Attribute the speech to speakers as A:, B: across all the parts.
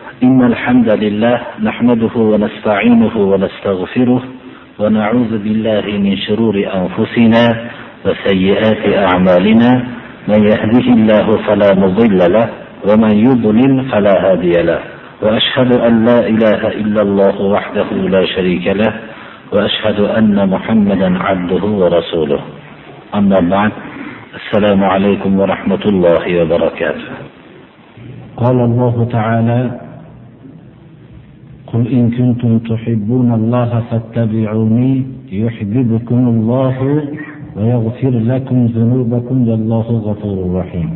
A: إن الحمد لله نحمده ونستعينه ونستغفره ونعوذ بالله من شرور أنفسنا وسيئات أعمالنا. من يهده الله فلا مضل له ومن يضلل فلا هادي له. وأشهد أن لا إله إلا الله وحده لا شريك له وأشهد أن محمدا عبده ورسوله. أما بعد، السلام عليكم ورحمة الله وبركاته.
B: قال الله تعالى: قل إن كنتم تحبون الله فاتبعوني يحببكم الله ويغفر لكم ذنوبكم والله غفور رحيم.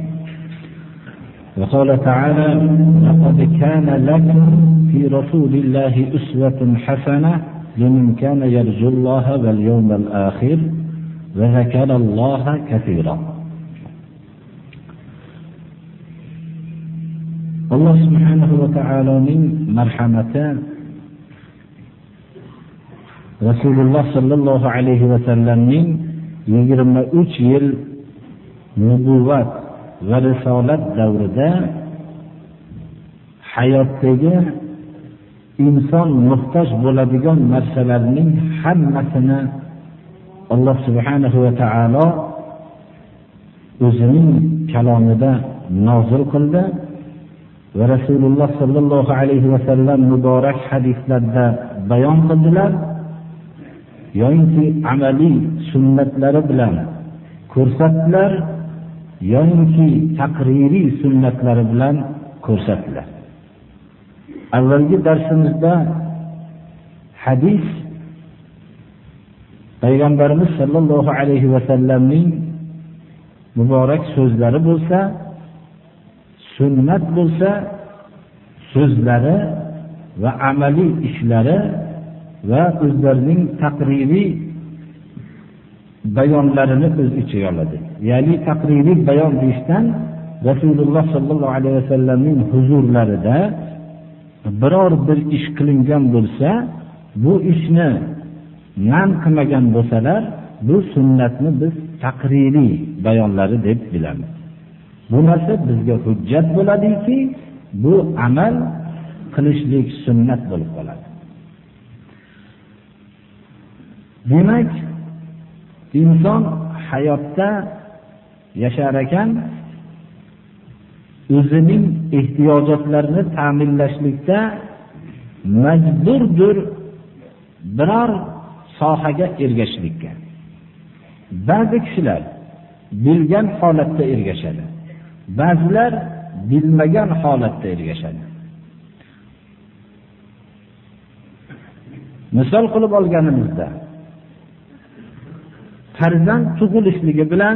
B: وقال تعالى: لقد كان لكم في رسول الله أسوة حسنة لمن كان يرجو الله واليوم الآخر وذكر الله كثيرا. Allah subhanahu wa ta'alaning marhamati Rasululloh sallallohu alayhi va sallamning 23 yil nubuvat va risolat davrida hayotdagi inson muhtoj bo'ladigan narsalarning hammasini Allah subhanahu va ta'ala o'zining kalomida nozil qildi va Rasululloh sallallohu alayhi va sallam muborak hadislarda bayon qildilar, yoki amaliy sunnatlari bilan ko'rsatdilar, yoki taqririy sunnatlari bilan ko'rsatdilar. Avvalgi darsimizda hadis Payg'ambarimiz sallallohu alayhi va sallamning muborak so'zlari bo'lsa, sunnat bo'lsa, so'zlari va amaliy ishlari va o'zlarining taqririy bayonlarini o'z ichiga oladi. Ya'ni taqririy bayon deyishdan Rasululloh sallallohu alayhi va sallamning huzurlarida biror bir ish qilingan bo'lsa, bu ishni man qilmagan bo'lsalar, bu sunnatni biz taqririy bayonlari deb bilamiz. Bu narsa bizga hujjat bo'ladiki, bu amal qilishlik sunnat bo'lib qoladi. Demak, inson hayotda yashar ekan, o'zining ehtiyojotlarini ta'minlashlikda majburdir biror sohaga ergashishlikka. Ba'zi kishilar bilgan holatda ergashadi, ba'zilar bilmagan holatda ergashadi. Misol qilib olganimizda, farzand tug'ilishligi bilan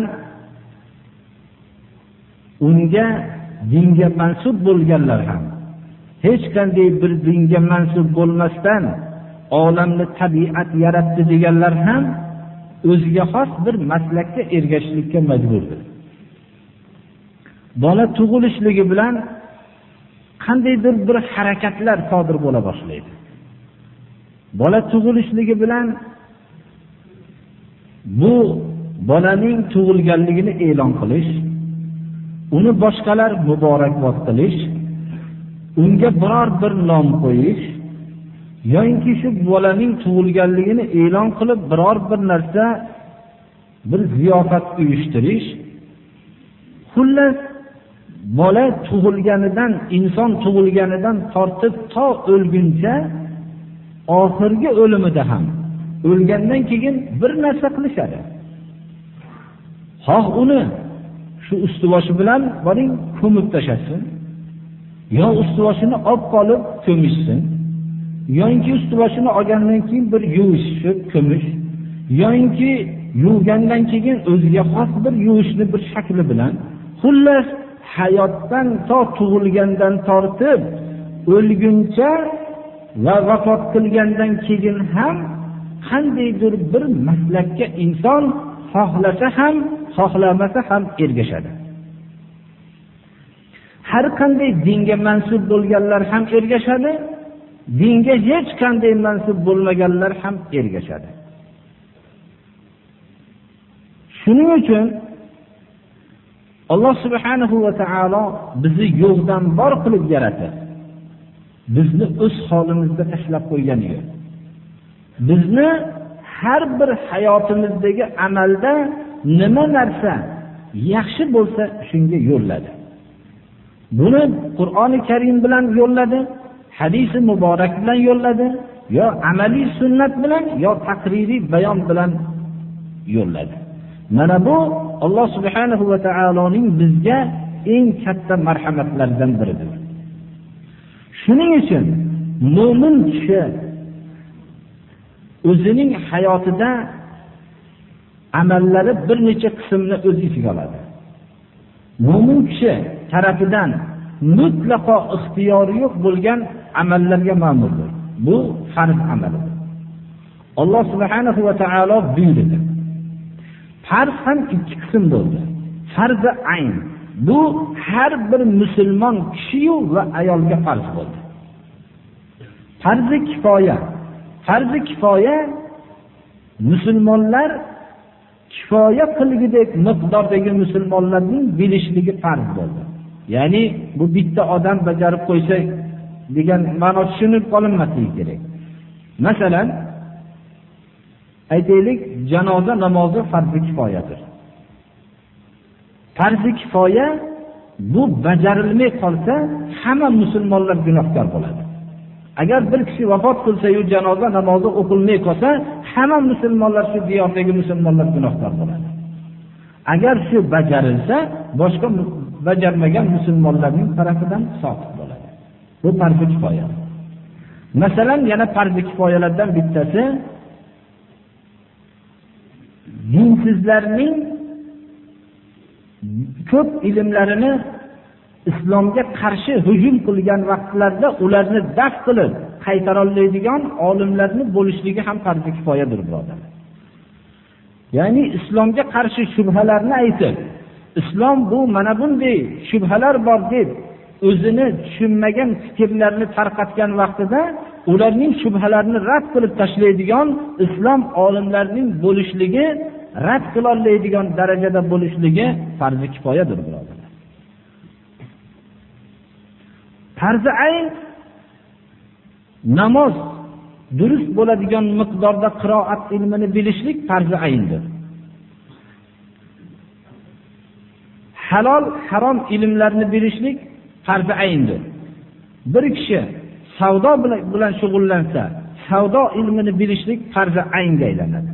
B: unga dinga mansub bo'lganlar ham, hech qanday bir dinga mansub bo'lmasdan olamni tabiat yaratdi deganlar ham o'ziga xos bir maslakka ergashishlikka majburdir. Bola tug'ilishligi bilan qandaydir bir harakatlar sodir bo'la boshlaydi. Bola tug'ilishligi bilan bu bolaning tug'ilganligini e'lon qilish, uni boshqalar muborakbod qilish, unga biror bir nom qo'yish, yoki shu bolaning tug'ilganligini e'lon qilib biror bir narsa, bir ziyofat uyushtirish. Xullas, bola tug'ilganidan, inson tug'ilganidan tortib to o'lguncha, oxirgi o'limida ham, o'lgandan keyin bir narsa qilishadi. Xoh uni shu ustiboshi bilan boring ko'mib tashlatsin, yo ustiboshini olib qolib ko'mishsin, yoki ustiboshini olgandan keyin bir yuvishib ko'mish, yoki yuvgandan keyin o'ziga xos bir yuvishni bir shakli bilan, xullas hayotdan to tug'ilgandan tortib o'lguncha va vafot qilgandan keyin ham qandaydir bir maslakka inson xohlasa ham, xohlamasa ham ergashadi. Har qanday dinga mansub bo'lganlar ham ergashadi, dinga hech qanday mansub bo'lmaganlar ham ergashadi. Shuning uchun Alloh subhanahu va taolo bizni yo'qdan bor qilib yaratdi. bizni o'z holimizda tashlab qo'ygani yo'q. Bizni har bir hayotimizdagi amalda nima narsa yaxshi bo'lsa shunga yo'lladi. Buni Qur'oni Karim bilan yo'lladi, hadisi muborak bilan yo'lladi, yo amaliy sunnat bilan, yo taqririy bayon bilan yo'lladi. Mana bu Alloh subhanahu va taoloning bizga eng katta marhamatlaridan biridir. Shuning uchun mo'min kishi o'zining hayotida amallari bir necha qismni o'z ichiga oladi. Mo'min kishi tarafidan mutlaqo ixtiyori yo'q bo'lgan amallarga ma'murdir. Bu farz amalidir. Alloh subhanahu va taolo buyurdi. Farz ham ikki qism bo'ldi. Farz ayn. Bu har bir musulmon kishi va ayolga farz bo'ldi. Farz kifoya. Farz kifoya musulmonlar kifoya qilgidek miqdordagi musulmonlarning bilishligi farz bo'ldi. Ya'ni bu bitta odam bajarib qo'ysa degan ma'no tushunib qolinmasligi kerak. Masalan, aytaylik, janoza namozi farz kifoyadir. Farz kifoya bu bajarilmay qolsa hamma musulmonlar gunohkor bo'ladi. Agar bir kishi vafot qilsa-yu janoza namozi o'qilmay qolsa, hamma musulmonlar, shu diyordagi musulmonlar gunohkor bo'ladi. Agar shu bajarilsa, boshqa bajarmagan musulmonlarning tarafidan soqit bo'ladi. Bu farz kifoya. Masalan, yana farz kifoyalardan bittasi dinsizlarning ko'p ilmlarini islomga qarshi hujum qilgan vaqtlarda ularni daf qilib qaytara oladigan olimlarning bo'lishligi ham farz kifoyadir, birodarlar. Ya'ni islomga qarshi shubhalarni aytib, islom bu mana bunday shubhalar bor deb o'zini tushunmagan fikrlarni tarqatgan vaqtida ularning shubhalarini rad qilib tashlaydigan islom olimlarining bo'lishligi, rad qila oladigan darajada bo'lishligi farz kifoyadir, birodarlar. Farz ayn namoz durust bo'ladigan miqdorda qiroat ilmini bilishlik farz ayndir. Halol, harom ilmlarni bilishlik farz ayndir. Bir kishi savdo bilan shug'ullansa, savdo ilmini bilishlik farz aynga aylanadi.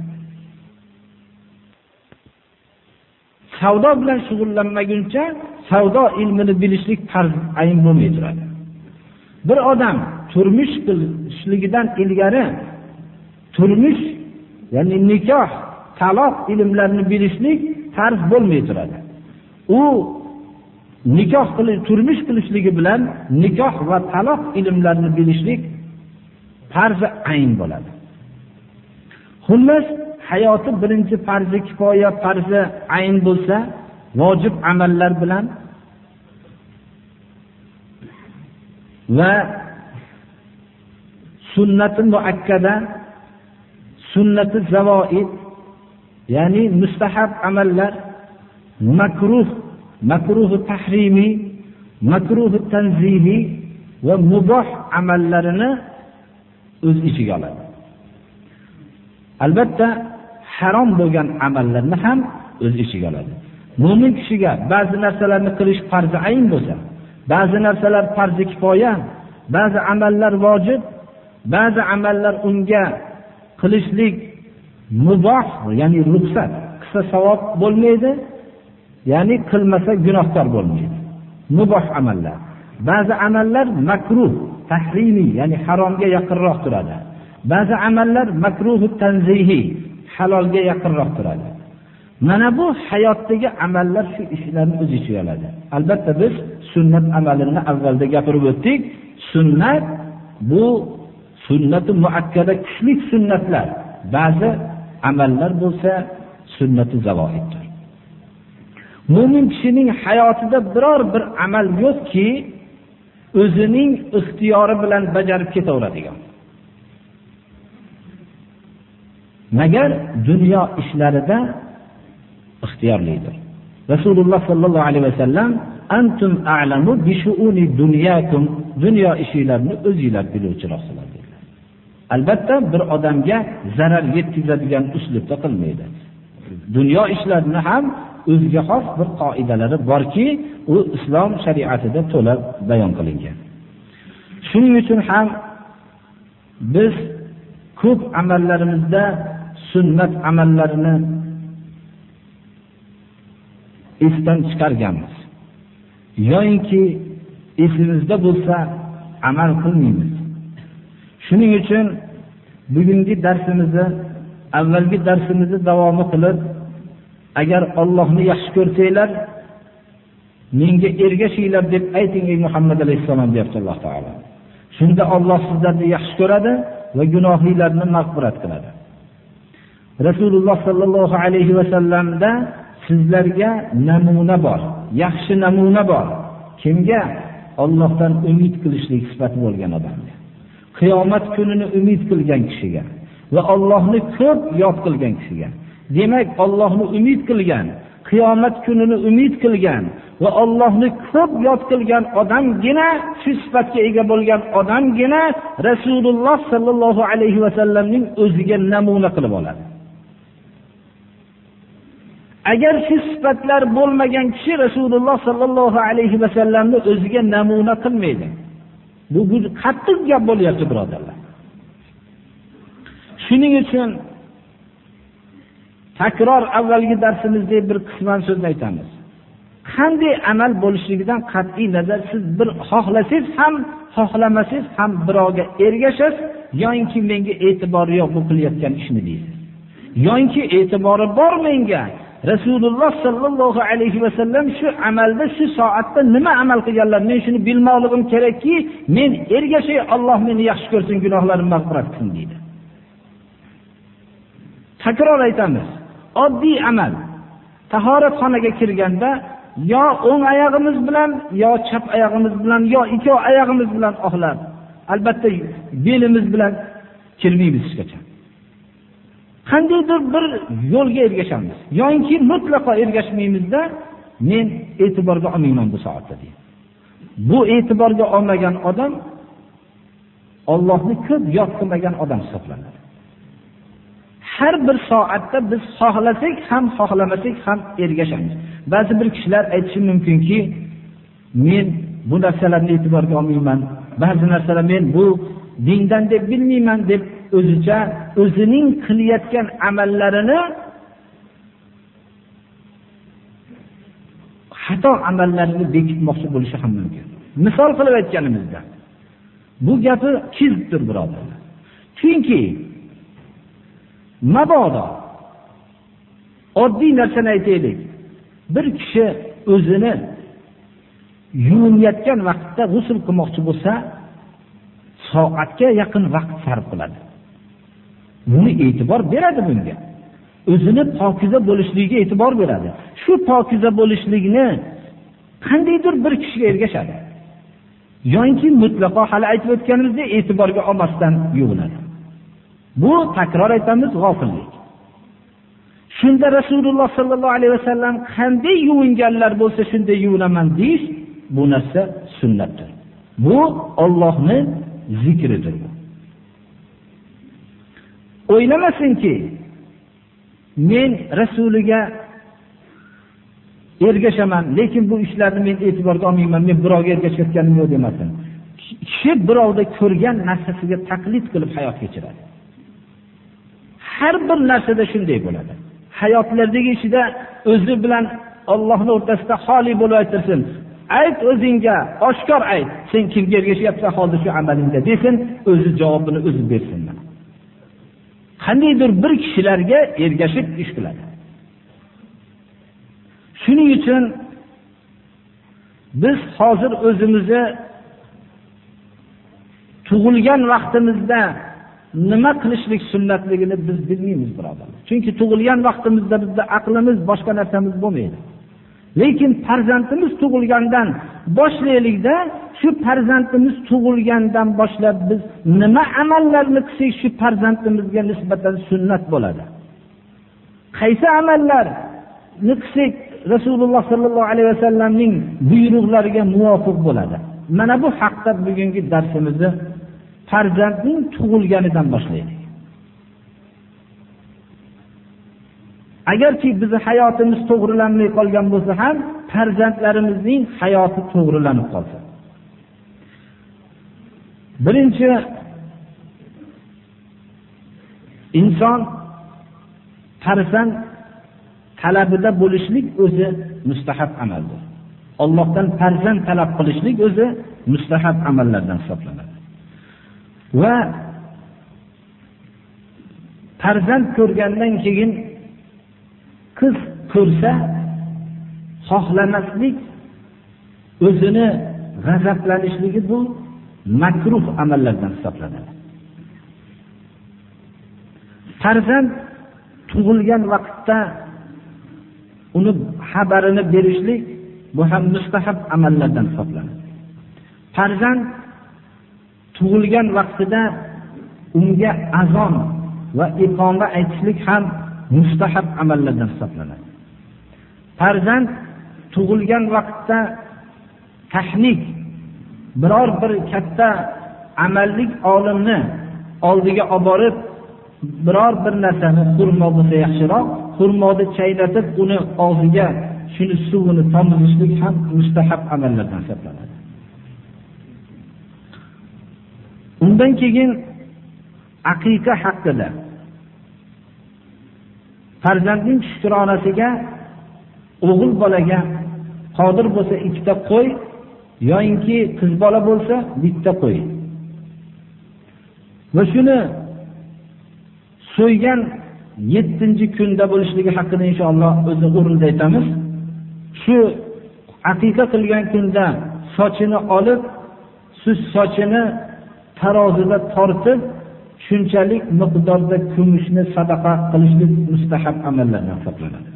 B: Savdo bilan shug'ullanmaguncha savdo ilmini bilishlik farz ayn bo'lmay turadi. Bir odam turmush qilishligidan ilgari turmush, ya'ni nikoh, taloq ilmlarini bilishlik farz bo'lmay turadi. U nikoh qilib turmush qilishligi bilan nikoh va taloq ilmlarini bilishlik farz ayn bo'ladi. Xullas, hayoti birinchi farz kifoya, farz ayn bo'lsa, vojib amallar bilan va sunnati muakkada, sunnati zavoid, ya'ni mustahab amallar, makruh tahrimiy, makruh tanzihiy va muboh amallarini o'z ichiga oladi. Albatta, harom bo'lgan amallarni ham o'z ichiga oladi. Mo'min kishiga ba'zi narsalarni qilish farz ayn bo'lsa, ba'zi narsalar farz kifoya, ba'zi amallar vojib, ba'zi amallar unga qilishlik muboh, ya'ni ruxsat, qilsa savob bo'lmaydi, ya'ni qilmasa gunohkor bo'lmaydi. Muboh amallar. Ba'zi amallar makruh, tahrimiy, ya'ni haromga yaqinroq turadi. Ba'zi amallar makruh tanzihiy, halolga yaqinroq turadi. Mana bu hayotdagi amallar shu ishlarni o'z ichiga oladi. Albatta biz sunnat amalini avvalda gapirib o'tdik. Sunnat bu sunnati muakkada, kuchli sunnatlar. Ba'zi amallar bo'lsa sunnati zavoiddir. Mo'min kishining hayotida biror bir amal yo'qki, o'zining ixtiyori bilan bajarib ketaveradigan. Magar dunyo ishlarida ixtiyorlidir. Rasululloh sallallohu alayhi vasallam antum a'lamu bi shu'uni dunyakum, dunyo ishlarini o'zingizlar biluvchiroqsizlar dedilar. Albatta bir odamga zarar yetkazadigan uslubda qilmaydi. Dunyo ishlarini ham o'ziga xos bir qoidalari borki, u islom shariatida to'liq bayon qilingan. Shuning uchun ham biz ko'p amallarimizda sunnat amallarini esdan chiqarganmiz. Yo'inki esimizda bo'lsa amal qilmaymiz. Shuning uchun bugungi darsimizni, avvalgi darsimizni davomi qilib, agar Allohni yaxshi ko'rsanglar, menga ergashinglar deb ayting ey Muhammad alayhisalom deyapti Alloh taolo. Shunda Alloh sizlarni yaxshi ko'radi va gunohlarni mag'firat qiladi. Rasululloh sallallohu alayhi va sallamda sizlarga namuna bor, yaxshi namuna bor. Kimga? Allohdan umid qilishlik sifati bo'lgan odamga. Qiyomat kunini umid qilgan kishiga va Allohni ko'p yod qilgan kishiga. Demak, Allohni umid qilgan, qiyomat kunini umid qilgan va Allohni ko'p yod qilgan odamgina, shu sifatga ega bo'lgan odamgina Rasululloh sallallohu alayhi va sallamning o'ziga namuna qilib oladi. Agar shu sifatlar bo'lmagan kishi Rasululloh sallallohu alayhi va sallamni o'ziga namuna qilmaydi. Bu qattiq gap bo'lyapti, birodarlar. Shuning uchun takror avvalgi darsimizda bir qisman so'z aytamiz. Qanday amal bo'lishligidan qat'iy nazar siz bir xohlasangiz ham, xohlamasangiz ham birovga ergashasiz, yo'inki menga e'tibori yo'q bu qilayotgan ishni deysiz. Yo'inki e'tibori bor menga. Rasululloh sallallohu alayhi va sallam shu amalda, shu soatda nima amal qilganlar, men shuni bilmoqligim kerakki, men ergashay, Alloh meni yaxshi ko'rsin, gunohlarimni mag'firat qilsin deydi. Takror aytamiz. Oddiy amal. Tahoratxonaga kirganda yo o'ng oyog'imiz bilan, yo chap oyog'imiz bilan, yo ikki oyog'imiz bilan oxlab, albatta belimiz bilan kirmaymiz hech qachon. Qandaydir bir yo'lga ergashamiz. Yo'inki mutlaqo ergashmaymizda, men e'tiborga olmayman bu soatda deydi. Bu e'tiborga olmagan odam Allohni ko'p yod qilmagan odam hisoblanadi. Har bir soatda biz xohlasak ham, xohlamasak ham ergashamiz. Ba'zi bir kishilar aytishi mumkinki, men bu narsalarni e'tiborga olmayman, ba'zi narsalar men bu dindan deb bilmayman deb o'zicha o'zining qilayotgan amallarini, xato amallarini bekitmoqchi bo'lishi ham mumkin. Misol qilib aytganimizda, bu gapi kizdir, birodarlar. Chunki mabodo oddiy narsani aytaylik, bir kishi o'zini yuvinayotgan vaqtda g'usl qilmoqchi bo'lsa, soatga yaqin vaqt sarf qiladi. Buni e'tibor beradi bunga. O'zini pokiza bo'lishligiga e'tibor beradi. Shu pokiza bo'lishlikni qandaydir bir kishiga ergashadi. Yo'inki mutlaqo hali aytib o'tganimizdek e'tiborga olmasdan yuvinadi. Bu takror aytamiz, g'ofillik. Shunda Rasululloh sallallohu alayhi vasallam qanday yuvinganlar bo'lsa shunday yuvinaman deyish, bu narsa sunnatdir. Bu Allohning zikridir. O'ylamasinki, men Rasuliga ergashaman, lekin bu ishlarni men e'tiborga olmayman, men birovga ergashayotganim yo'q demasin. Kishi birovda ko'rgan narsasiga taqlid qilib hayot kechiradi. Har bir narsada shunday bo'ladi. Hayotlardagi ishida o'zi bilan Allohning o'rtasida xoli bo'lib aytsin. Ayt o'zingga, oshkor ayt. Sen kimga ergashyapsan hozir shu amalingda desin, o'zi javobini o'zi bersin. Qandaydir bir kishilarga ergashib ish qiladi. Shuning uchun biz hozir o'zimizni tug'ilgan vaqtimizda nima qilishlik sunnatligini biz bilmaymiz, birodarlar. Chunki tug'ilgan vaqtimizda bizda aqlimiz, boshqa narsamiz bo'lmaydi. Lekin farzandimiz tug'ilgandan boshlaylikda, shu farzandimiz tug'ilgandan boshlab biz nima amallarni qilsak shu farzandimizga nisbatan sunnat bo'ladi. Qaysi amallarni qilsak Rasululloh sallallohu alayhi vasallamning buyruqlariga muvofiq bo'ladi. Mana bu haqda bugungi darsimizni farzandning tug'ilganidan boshlaylik. Agarki bizning hayotimiz to'g'rilanmay qolgan bo'lsa ham, farzandlarimizning hayoti to'g'rilanib qolsa. Birinchi, inson farzand talabida bo'lishlik o'zi mustahab amaldir. Allohdan farzand talab qilishlik o'zi mustahab amallardan hisoblanadi. Va farzand ko'rgandan keyin qiz ko'rsa xohlamaslik, o'zini g'azablanishligi bu makruh amallardan hisoblanadi. Farzand tug'ilgan vaqtda uni xabarini berishlik bu ham mustahab amallardan hisoblanadi. Farzand tug'ilgan vaqtida unga azon va iqoma aytishlik ham mustahab amallardan hisoblanadi. Farzand tug'ilgan vaqtda tahnik, biror bir katta amallik olimni oldiga olib borib, biror bir narsani, xurmo bo'lsa yaxshiroq, xurmoni chaynatib uni og'ziga shuni suvini tomizishlik ham mustahab amallardan hisoblanadi. Undan keyin aqiqa haqida farzandning shukronasiga o'g'il bolaga qodir bo'lsa ikkita qo'y yoki qiz bola bo'lsa bitta qo'y. Va shuni so'ygan 7-kunda bo'lishligi haqida inshaalloh o'zi o'rinda aytamiz. Shu aqiqa qilgan kunda sochini olib, siz sochini tarozida tortib, shunchalik miqdorda kumushni sadaqa qilishlik mustahab amallardan hisoblanadi.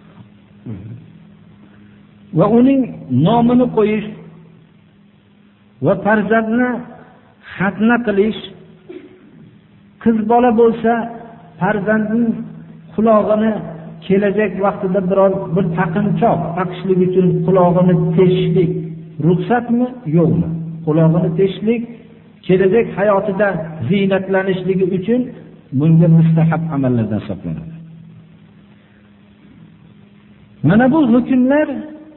B: Va uning nomini qo'yish va farzandni xatna qilish, qiz bola bo'lsa farzandning qulog'ini kelajak vaqtida bir taqinchoq taqishlik uchun qulog'ini teshishlik ruxsatmi, yo'qmi? Qulog'ini teshishlik kelajak hayotida ziynatlanishligi uchun bunga mustahab amallardan hisoblanadi. Mana bu hukmlar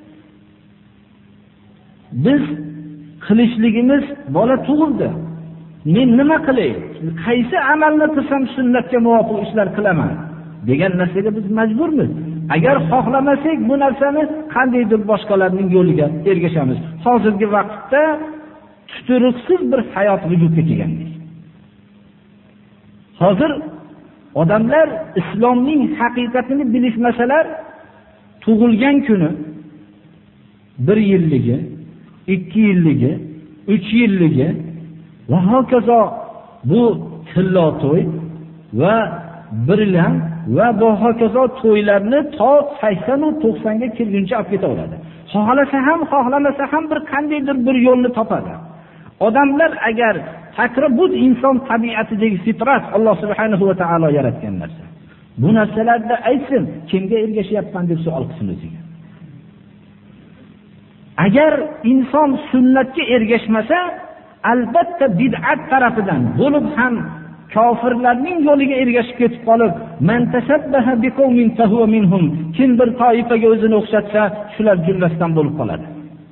B: biz qilishligimiz, bola tug'ildi, men nima qilay? Qaysi amalni qilsam sunnatga muvofiq ishlar qilaman degan narsaga biz majburmiz. Agar xohlamasak bu narsani qandaydir boshqalarning yo'liga ergashamiz. Hozirgi vaqtda tuturuqsiz bir hayot vujudga kelgandir. Hozir odamlar islomning haqiqatini bilishmasalar, tug'ilgan kuni 1 yilligi, 2 yilligi, 3 yilligi va hokazo bu tilla to'y va birlam va bu hokazo to'ylarni to 80 va 90 ga kirguncha olib ketaveradi. Xohlasa ham, xohlamasa ham bir qandaydir bir yo'lni topadi. Odamlar agar bu inson tabiatidagi fitrat, Alloh subhanahu va taolo yaratgan narsa. Bu narsalarda aytsin, kimga ergashyapman deb savol qilsin o'ziga. Agar inson sunnatga ergashmasa, albatta bid'at tarafidan bo'lib ham kofirlarning yo'liga ergashib ketib qolib, man tasabbaha biqawmin fahuwa minhum, kim bir toifaga o'zini o'xshatsa, shular jumlasidan bo'lib qoladi.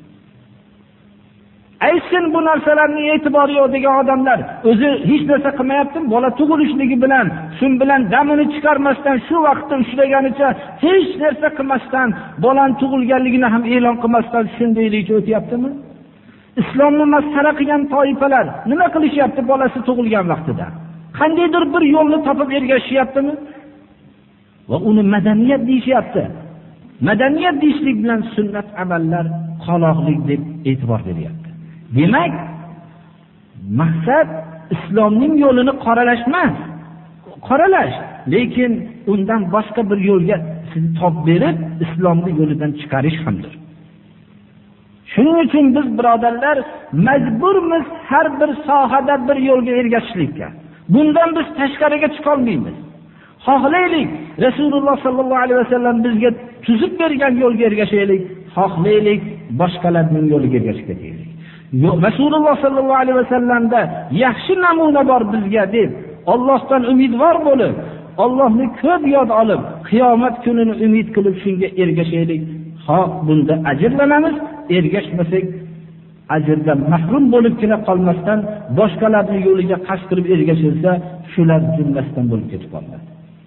B: Aytsin bu narsalarning e'tibori yo'q degan odamlar o'zi hech narsa qilmayapti, bola tug'ilishligi bilan, shun bilan damini chiqarmasdan, shu vaqtda ushlaganicha hech narsa qilmasdan, bolan tug'ilganligini ham e'lon qilmasdan shundaylikcha o'tyaptimi? Islomni masxara qilgan toifalar nima qilishyapti bolasi tug'ilgan vaqtida? Qandaydir bir yo'lni topib ergashyaptimi? Va uni madaniyat deyishyapti. Madaniyat deyishlik bilan sunnat amallar qoloqlik deb e'tibor beryapti. Demak, maqsad islomning yo'lini qoralash emas. Qoralash, lekin undan boshqa bir yo'lga sizni topib berib, islomning yo'lidan chiqarish hamdir. Shuning uchun biz birodarlar majburmiz har bir sohada bir yo'lga ergashishlikka. Bundan biz tashqariga chiqa olmaymiz. Xohlaylik, Rasululloh sallallohu alayhi vasallam bizga tuzib bergan yo'lga ergashaylik, xohlaylik boshqalarning yo'liga ergashib ketaylik. Rasululloh sallallohu alayhi vasallamda yaxshi namuna bor bizga deb Allohdan umidvor bo'lib, Allohni ko'p yod olib, qiyomat kunini umid qilib shunga ergashaylik. Xoh bunda ajrlanamiz, ergashmasak ajrdan mahrum bo'libgina qolmasdan boshqalarning yo'liga qasd qilib ergashilsa, shular jumlasidan bo'lib ketib qoladi.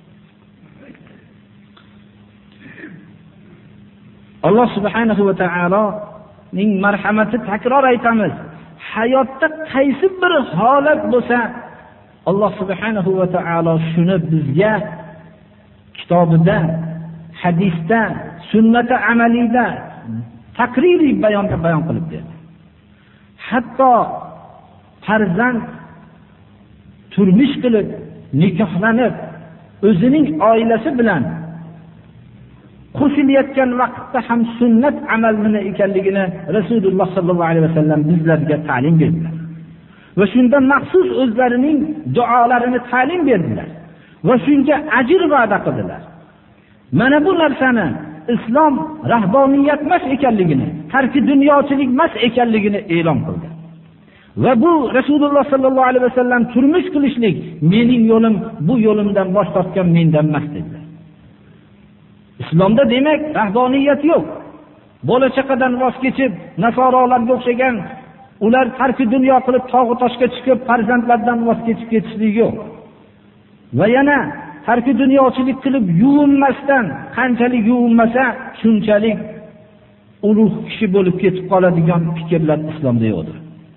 B: Alloh subhanahu va taoloning marhamati, takror aytamiz, hayotda qaysi bir holat bo'lsa, Alloh subhanahu va taolo shuni bizga kitobida, hadisda, sunnati amaliyda, taqririy bayonda bayon qilib berdi. Hatto farzand turmush qilib, nikohlanib, o'zining oilasi bilan qo'shilayotgan vaqtda ham sunnat amal nima ekanligini Rasululloh sallallohu alayhi vasallam bizlarga ta'lim berdilar. Va shunda maxsus o'zlarining duolarini ta'lim berdilar va shunga ajr va'da qildilar. Mana bu narsani islom rahboniyat emas ekanligini, tarki dunyochilik emas ekanligini e'lon qildi. Va bu Rasululloh sallallohu alayhi vasallam turmush qilishlik mening yo'lim, bu yo'limdan bosh tortgan mendan emas dedilar. Islomda demak rahboniyat yo'q. Bola chaqadan voz kechib, nasorolarga o'xshagan ular tarki dunyo qilib tog'i toshga chiqib farzandlardan voz kechib ketishlik yo'q. Va yana tarki dunyochilik qilib yuvinmasdan, qanchalik yuvinmasa shunchalik ulug' kishi bo'lib ketib qoladigan fikrlar islomda yo'qdir.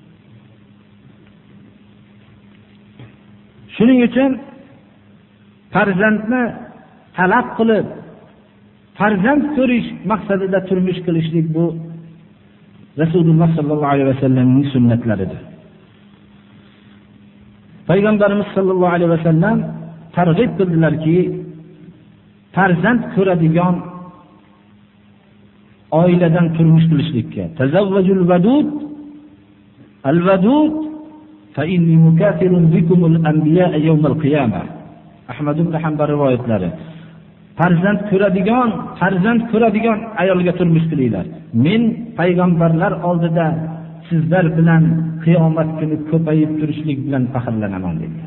B: Shuning uchun farzandni talab qilib, farzand ko'rish maqsadida turmush qilishlik bu Rasululloh sallallohu alayhi vasallamning sunnatlaridir. Payg'ambarimiz sallallohu alayhi vasallam targ'ib qildilarki, farzand ko'radigan oiladan turmush qilishlikka. Tazawwajul vadud al-vadud fa inni mukathirun bikumul anbiya'a yawmal qiyamah. Ahmad ibn Hanbal rivoyatlari. Farzand ko'radigan ayolga turmush qilinglar. Men payg'ambarlar oldida sizlar bilan qiyomat kuni ko'payib turishlik bilan faxrlanaman dedilar.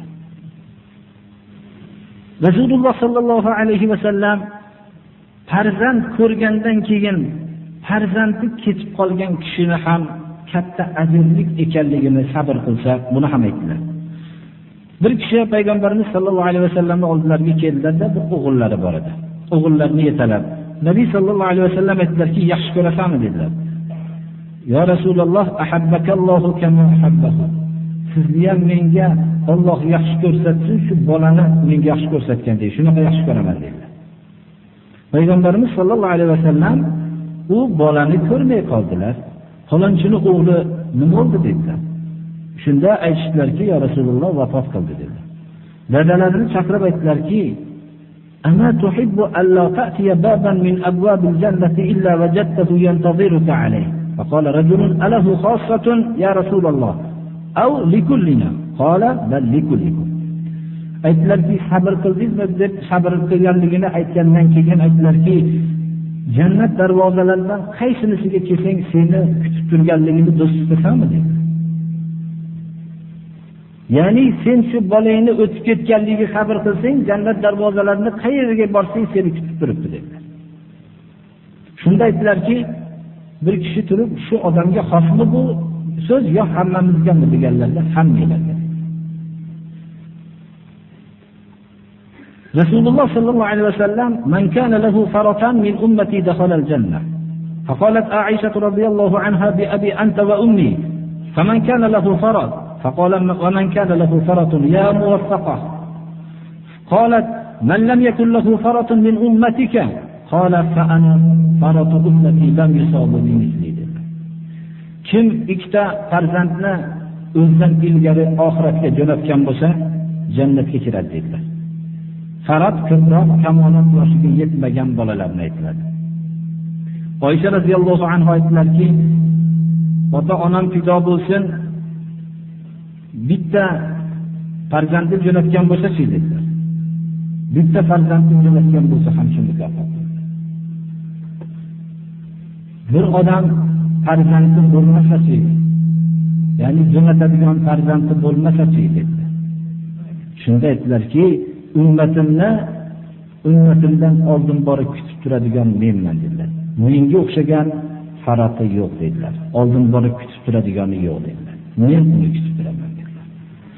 B: Rasululloh sallallohu alayhi vasallam farzand ko'rgandan keyin farzandi ketib qolgan kishini ham katta ajrlik ekanligini sabr qilsa, buni ham aytdilar. Bir kishi payg'ambarimiz sallallohu alayhi vasallamning oldilariga keldilarda, bir o'g'illari bor edi. O'g'illarni yetalab Nabiy sallallohu alayhi vasallam aytdilarki, yaxshi ko'rasanmi dedilar. Ya Rasululloh, ahabbakallohu kama ahabbahu. Sizni ham menga Alloh yaxshi ko'rsatsin, shu bolani menga yaxshi ko'rsatgandek, shunaqa yaxshi ko'raman dedilar. Payg'ambarimiz sallallohu alayhi vasallam u bolani ko'rmay qoldilar. Falonchini o'g'li nima bo'ldi dedilar. Shunda aytishdilarki, ya Rasululloh vafot qildi dedilar. Dadalarini chaqirib aytdilarki, "Ama tuhibbu alla ta'tiya baban min abwabil jannati illa wajadtahu yantaziruka alayh." Faqala rajulun alahu khassatun ya Rasululloh aw likullina? Qala bal likullikum. Aytdilarki, sabr qildingizmi deb sabr qilganligini aytgandan keyin aytdilarki, jannat darvozalaridan qaysinisiga kelsang seni kutib turganligini do'st tutasanmi dedi. Ya'ni sen shu bolangni o'tib ketganligiga sabr qilsang, jannat darvozalarini qayerga borsang seni kutib turibdi dedilar. Shunda aytdilarki, bir kishi turib, shu odamga xosmi bu so'z yo hammamizgami deganlarda, hammalarga. Rasululloh sallallohu alayhi vasallam, "Man kana lahu faratan min ummati dakhala al-jannah." Faqalat Aisha radhiyallohu anha bi abi anta wa ummi. Faman kana lahu farat فقال ومن كان له فرط يا موفقة. قالت من لم يكن له فرط من أمتك قال فأنا فرط أمتي لم يصاب بمثلي. Kim ikkita farzandni o'zidan ilgari oxiratga jo'natgan bo'lsa, jannatga kiradi dedilar. Farot ko'proq kamolot yoshiga yetmagan bolalarni aytiladi. Oysha radhiyallohu anha aytdilarki, ota-onam fido bo'lsin, bitta farzandni jo'natgan bo'lsa-chi dedilar. Bitta farzandni jo'natgan bo'lsa ham shunday mukofot. bir odam farzandi bo'lmasa-chi, ya'ni jo'natadigan farzandi bo'lmasa-chi dedi. Shunda aytdilarki, ummatimdan oldin borib kutib turadigan menman dedilar. Menga o'xshagan farati yo'q dedilar. Oldin borib kutib turadigani yo'q dedilar. Men uni kutib turaman dedilar.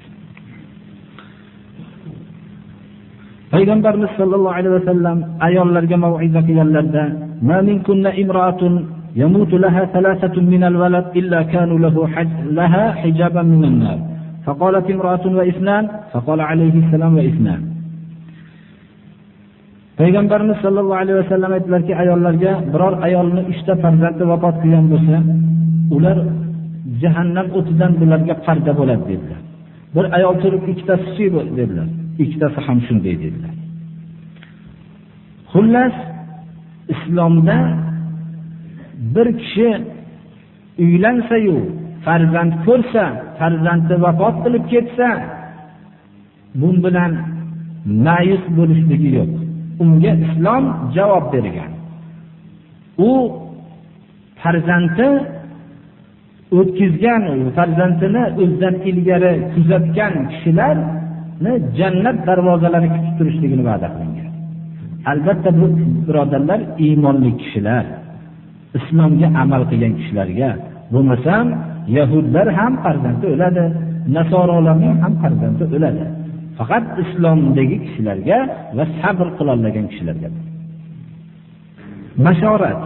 B: Payg'ambarimiz sollallohu alayhi vasallam ayollarga mau'iza qilganlarda, "Ma minkunna imra'atun yamutu laha thalathatun min al-walad illa kanu laha hijaban min an-nar." Faqalat imra'atun wa ithnan, faqala alayhi salam wa ithnan. Payg'ambarimiz sollallohu alayhi vasallam aytdilarki, ayollarga biror ayolning 3 ta farzandi vafot qilgan bo'lsa, ular jahannam o'tidan bularga parda bo'ladi dedilar. Bir ayol turib 2 tasi dedilar. 2 tasi ham shunday dedilar. Xullas, islomda bir kishi uylansa-yu, farzand ko'rsa, farzandi vafot qilib ketsa, bun bilan ma'yus bo'lishligi yo'q. Unga islom javob bergan. U farzandi o'tkazgan, farzandini o'zidan ilgari kuzatgan kishilarni jannat darvozalari kutib turishligini va'da qilingan. Albatta bu birodarlar iymonli kishilar, islomga amal qilgan kishilarga. Bo'lmasam yahudlar ham farzandi o'ladi, nasorolarning ham farzandi o'ladi. Faqat islomdagi kishilarga va sabr qila olgan kishilarga. Bashorat.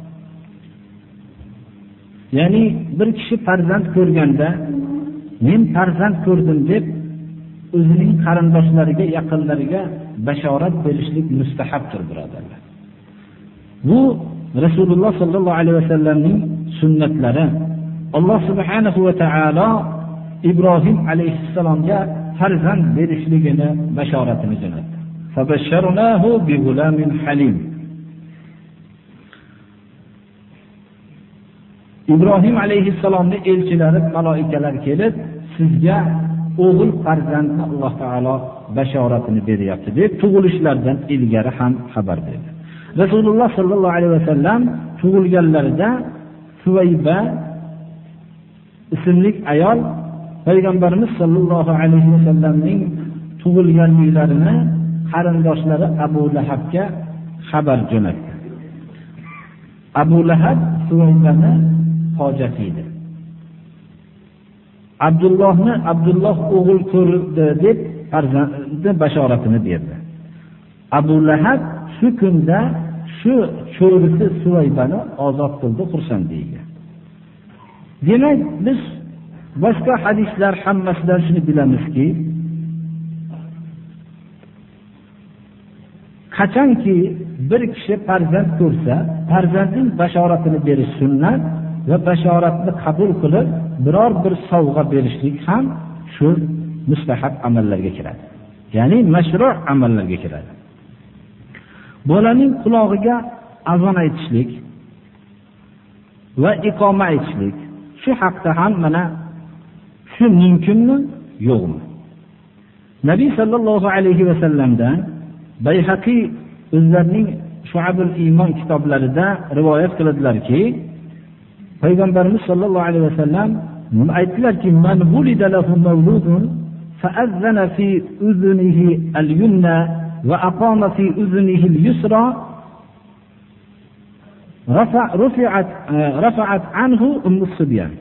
B: Ya'ni bir kishi farzand ko'rganda, men farzand ko'rdim deb o'zining qarindoshlariga, yaqinlariga bashorat berishlik mustahabdir, birodarlar. Bu Rasululloh sollallohu alayhi vasallamning sunnatlari. Alloh subhanahu va taolo Ibrohim alayhissalomga farzand berishligini bashoratini jo'natdi. Fabashsharnahu bi gulamin halim. Ibrohim alayhissalomning elchilari, malaikalar kelib, sizga o'g'il farzandni Alloh taolo bashoratini beryapti deb tug'ilishlaridan ilgari ham xabar berdi. Rasululloh sollallohu alayhi vasallam tug'ilganlarida Suvayba ismli ayol Payg'ambarimiz sollallohu alayhi vasallamning tug'ilganliklarini qarindoshlari Abu Lahabga xabar jo'natdi. Abu Lahab Suvaybani hojati edi. Abdulloh o'g'il ko'rdi deb farzandi bashoratini berdi. Abu Lahab shu kunda shu cho'risi Suvaybani ozod qildi xursandligiga. Demak, biz boshqa hadislar hammasidan shuni bilamizki, qachonki bir kishi farzand ko'rsa, farzandning bashoratini berish sunnat va bashoratni qabul qilib biror bir sovg'a berishlik ham shu mustahab amallarga kiradi. Ya'ni mashru' amallarga kiradi. Bolaning qulog'iga azon aytishlik va iqoma aytishlik, shu haqda ham mana shu mumkinmi, yo'qmi? Nabiy sallallohu alayhi va sallamdan Bayhaqi o'zlarining Shu'abul Iymon kitoblarida rivoyat qiladilarki, Payg'ambarimiz sallallohu alayhi va sallam aytdilarki, "Man wulida lahu mawludun fa'azzana fi uzunihi al-yumna va aqama fi uzunihi al-yusra rafa'at anhu as-subyan."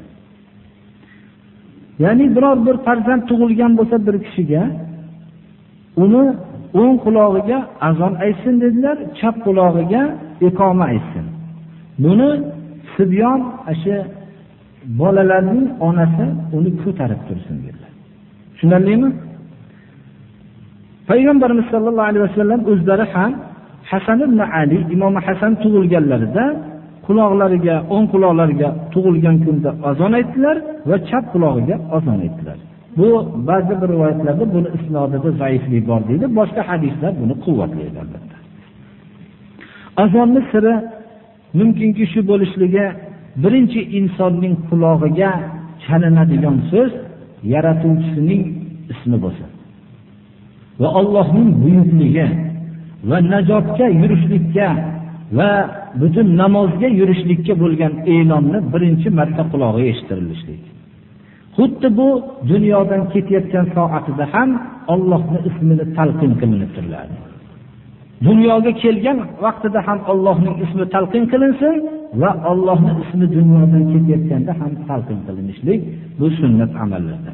B: Ya'ni biror bir farzand tug'ilgan bo'lsa bir kishiga, uni o'ng qulog'iga azon aytsin dedilar, chap qulog'iga iqoma aytsin. Buni Sibyon, o'sha bolalarning onasi uni ko'tarib tursin dedilar. Tushunarlimi? Payg'ambarimiz sollallohu alayhi vasallam o'zlari ham Hasan ibn Ali, Imom Hasan tug'ilganlarida quloqlariga, o'ng quloqlariga tug'ilgan kunda azon aytdilar va chap qulog'iga azon aytdilar. Bu ba'zi bir rivoyatlarda buni isnodida zaiflik bor deydi, boshqa hadislar buni quvvatlaydi albatta. Azonning siri mumkinki shu bo'lishligi, birinchi insonning qulog'iga chalinadigan so'z yaratuvchisining ismi bo'lsin. Va Allohning buyukligi va najotga yurishlikka va butun namozga yurishlikka bo'lgan e'lonni birinchi marta qulog'iga eshittirilishlik. Xuddi bu dunyodan ketayotgan soatida ham Allohning ismini talqin qilinib turiladi. Dunyoga kelgan vaqtida ham Allohning ismi talqin qilinsin va Allohning ismi dunyodan ketayotganda ham talqin qilinishlik bu sunnat amallardan.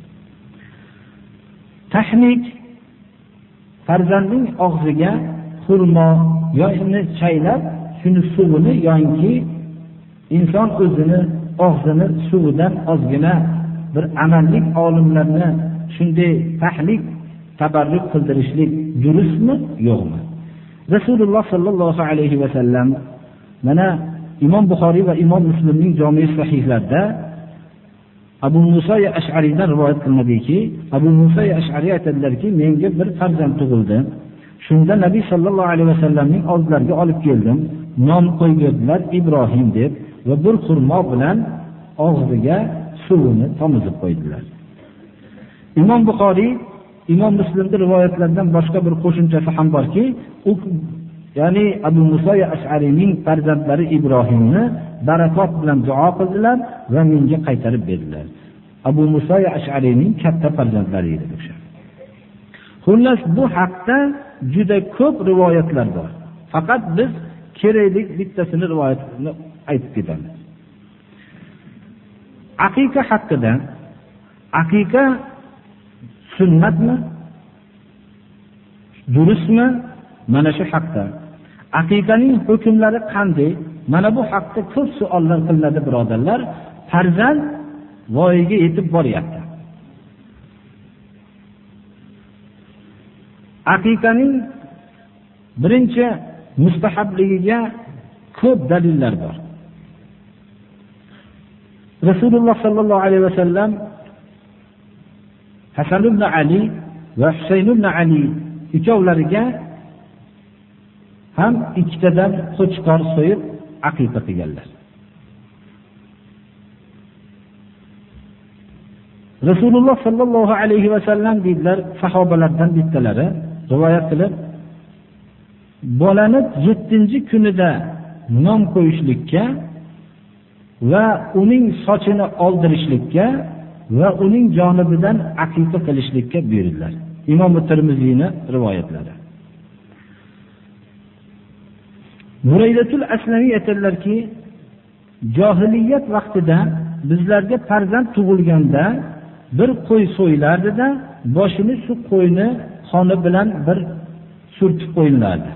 B: Tahnik farzandning og'ziga xurmo yoki chaylab, shuni suvini yoki inson o'zini og'zini suvidan ozgina bir amallik olimlarni shunday tahlik tabarruk qildirishlik durustmi, yo'qmi? Rasululloh sallallohu alayhi va sallam mana Imom Buxoriy va Imom Muslimning jami' sahihlarida Abu Musa Ash'ariydan rivoyat qilinadiki, Abu Musa Ash'ariy aytadilarki, menga bir farzand tug'ildi. Shunda Nabiy sallallohu alayhi va sallamning oldilariga olib keldim. Nom qo'yganlar Ibrohim deb va bir xurmo bilan og'ziga suvini tomizib qo'ydilar. Imom Buxoriy, Imom Muslimning rivoyatlaridan boshqa bir qo'shimchasi ham borki, ya'ni Abu Musa Ash'ariyning farzandlari Ibrohimni barakot bilan duo qildilar va menga qaytarib berdilar. Abu Musa Ash'ariyning katta farzandlari edi o'sha. Xullas bu haqda juda ko'p rivoyatlar bor. Faqat biz keraklik bittasini rivoyatini aytib ketamiz. Aqiqa haqida, aqiqa sunnatmi? Durustmi? Mana shu haqda. Aqiqaning hukmlari qanday? Mana bu haqda ko'p savollar qilinadi, birodarlar. Farzand voyaga yetib boryapti. Aqiqaning birinchi mustahabligiga ko'p dalillar bor. Rasululloh sallallohu alayhi va sallam Hasan ibn Ali va Husayn ibn Ali ikkovlariga ham ikkitadan qo'chqor so'yib aqiqa qilganlar. Rasululloh sallallohu alayhi va sallam dedilar, sahobalardan bittalari rivoyat qilib, bolani 7-kunida nom qo'yishlikka va uning sochini oldirishlikka va uning jonibidan aqiqa qilishlikka buyurdilar. Imom Tirmiziyning rivoyatlari. Buraydatul Aslamiy aytadilarki, jahiliyat vaqtida bizlarga farzand tug'ilganda bir qo'y so'yilardi-da, boshini shu qo'yni qoni bilan bir surtib qo'yiladi.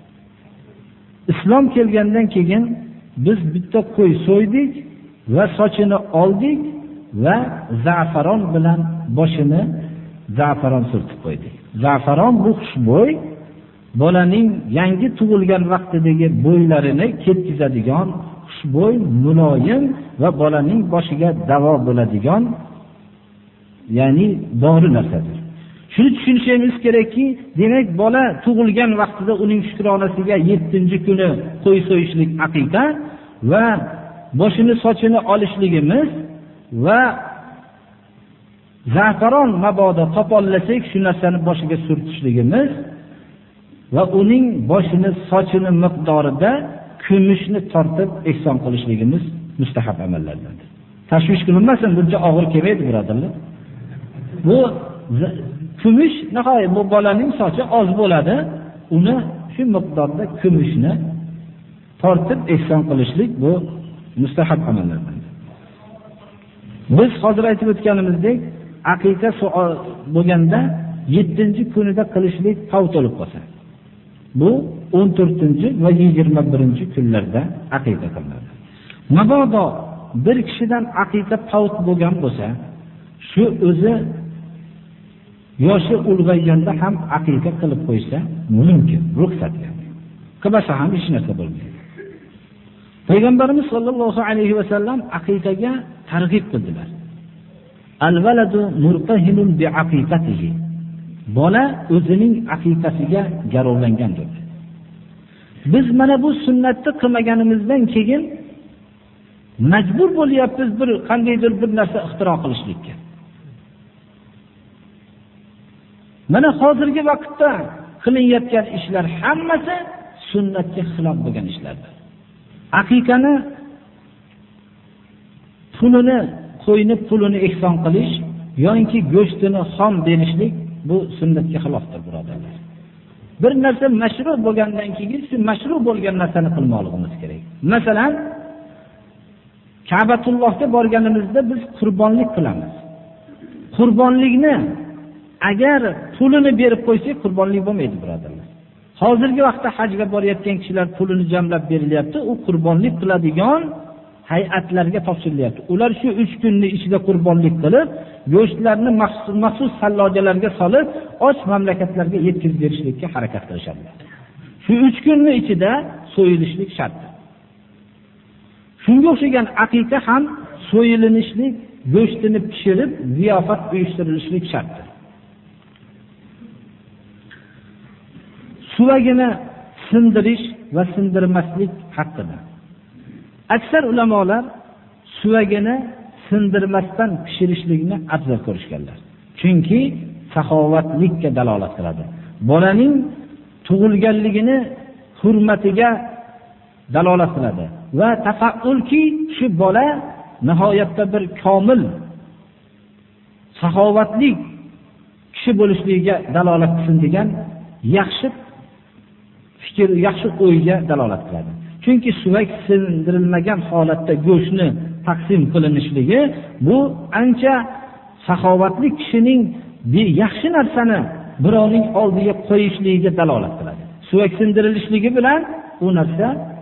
B: Islom kelgandan keyin biz bitta qo'y so'ydik va sochini oldik va za'faron bilan boshini za'faron surtib qo'ydik. Za'faron bu xushbo'y, bolaning yangi tug'ilgan vaqtidagi bo'ylarini ketkizadigan xushbo'y, muloyim va bolaning boshiga davo bo'ladigan, ya'ni dori narsadir. Shuni tushunishimiz kerakki, demak bola tug'ilgan vaqtida uning shukronasiga 7-kuni qo'y so'yishlik aqiqa va boshini sochini olishligimiz va za'faron mabodo topollasak shu narsani boshiga surtishligimiz va uning boshini sochini miqdorida kumushni tortib ehson qilishligimiz mustahab amallardandir. Tashvish qilinmasin, buncha og'ir kelmaydi, birodarlar. Bu kumush nihoyat bu bolaning sochi oz bo'ladi, uni shu miqdorda kumushni tortib ehson qilishlik bu mustahab amallardan. Biz hozir aytib o'tganimizdek, aqiqa bo'lganda 7-kunida qilishlik favt bo'lib qolsa. Bu 14 va 21-kunlarda aqiqa qilinadi. Mabodo bir kishidan aqiqa favt bo'lgan bo'lsa, shu o'zi yoshi ulg'ayganda ham aqiqa qilib qo'ysa mumkin, ruxsat yani. Qilmasa ham hech narsa bo'lmaydi. Payg'ambarimiz sollallohu alayhi va sallam aqiqaga targ'ib qildilar. Al-valadu murtahinun bi aqiqatihi. Bola o'zining aqiqasiga garovlangandir. Biz mana bu sunnatni qilmaganimizdan keyin majbur bo'lyapmiz bir qandaydir bir narsa ixtiro qilishlikka. Mana hozirgi vaqtda qilinayotgan ishlar hammasi sunnatga xilof bo'lgan ishlardir. Aqiqani pulini, qo'yni pulini ehson qilish yoki go'shtini xom berishlik bu sunnatga xilofdir, birodarlar. Bir narsa mashru bo'lgandan keyin shu mashru bo'lgan narsani qilmoqligimiz kerak. Masalan, Ka'batullohga borganimizda biz qurbonlik qilamiz. Qurbonlikni agar pulini berib qo'ysak, qurbonlik bo'lmaydi, birodarlar. Hozirgi vaqtda hajga borayotgan kishilar pulini jamlab berilyapti, u qurbonlik qiladigan hay'atlarga topshirilyapti. Ular shu 3 kunning ichida qurbonlik qilib, go'shtlarni maxsus sallojalarga solib, och mamlakatlarga yetkazib berishlikka harakat qilishadi. Shu 3 kunning ichida so'yilishlik shart. Shunga o'xshagan aqiqa ham so'yilinishlik, go'shtini pishirib, ziyofat uyushtirilishlik shartdir. Suvagini sindirish va sindirmaslik haqida. Aksar ulamolar suvagini sindirmasdan pishirishlikni afzal ko'rishganlar. Chunki saxovatlikka dalolat qiladi. Bolaning tug'ilganligini hurmatiga dalolat qiladi va tafaqqulki shu bola nihoyatda bir komil saxovatli kishi bo'lishligiga dalolat qilsin degan yaxshi fikr, yaxshi o'yga dalolat qiladi. Chunki suvak sindirilmagan holatda go'shtni taqsim qilinishligi bu ancha saxovatli kishining yaxshi narsani birovning oldiga qo'yishligiga dalolat qiladi. Suvak sindirilishligi bilan u narsa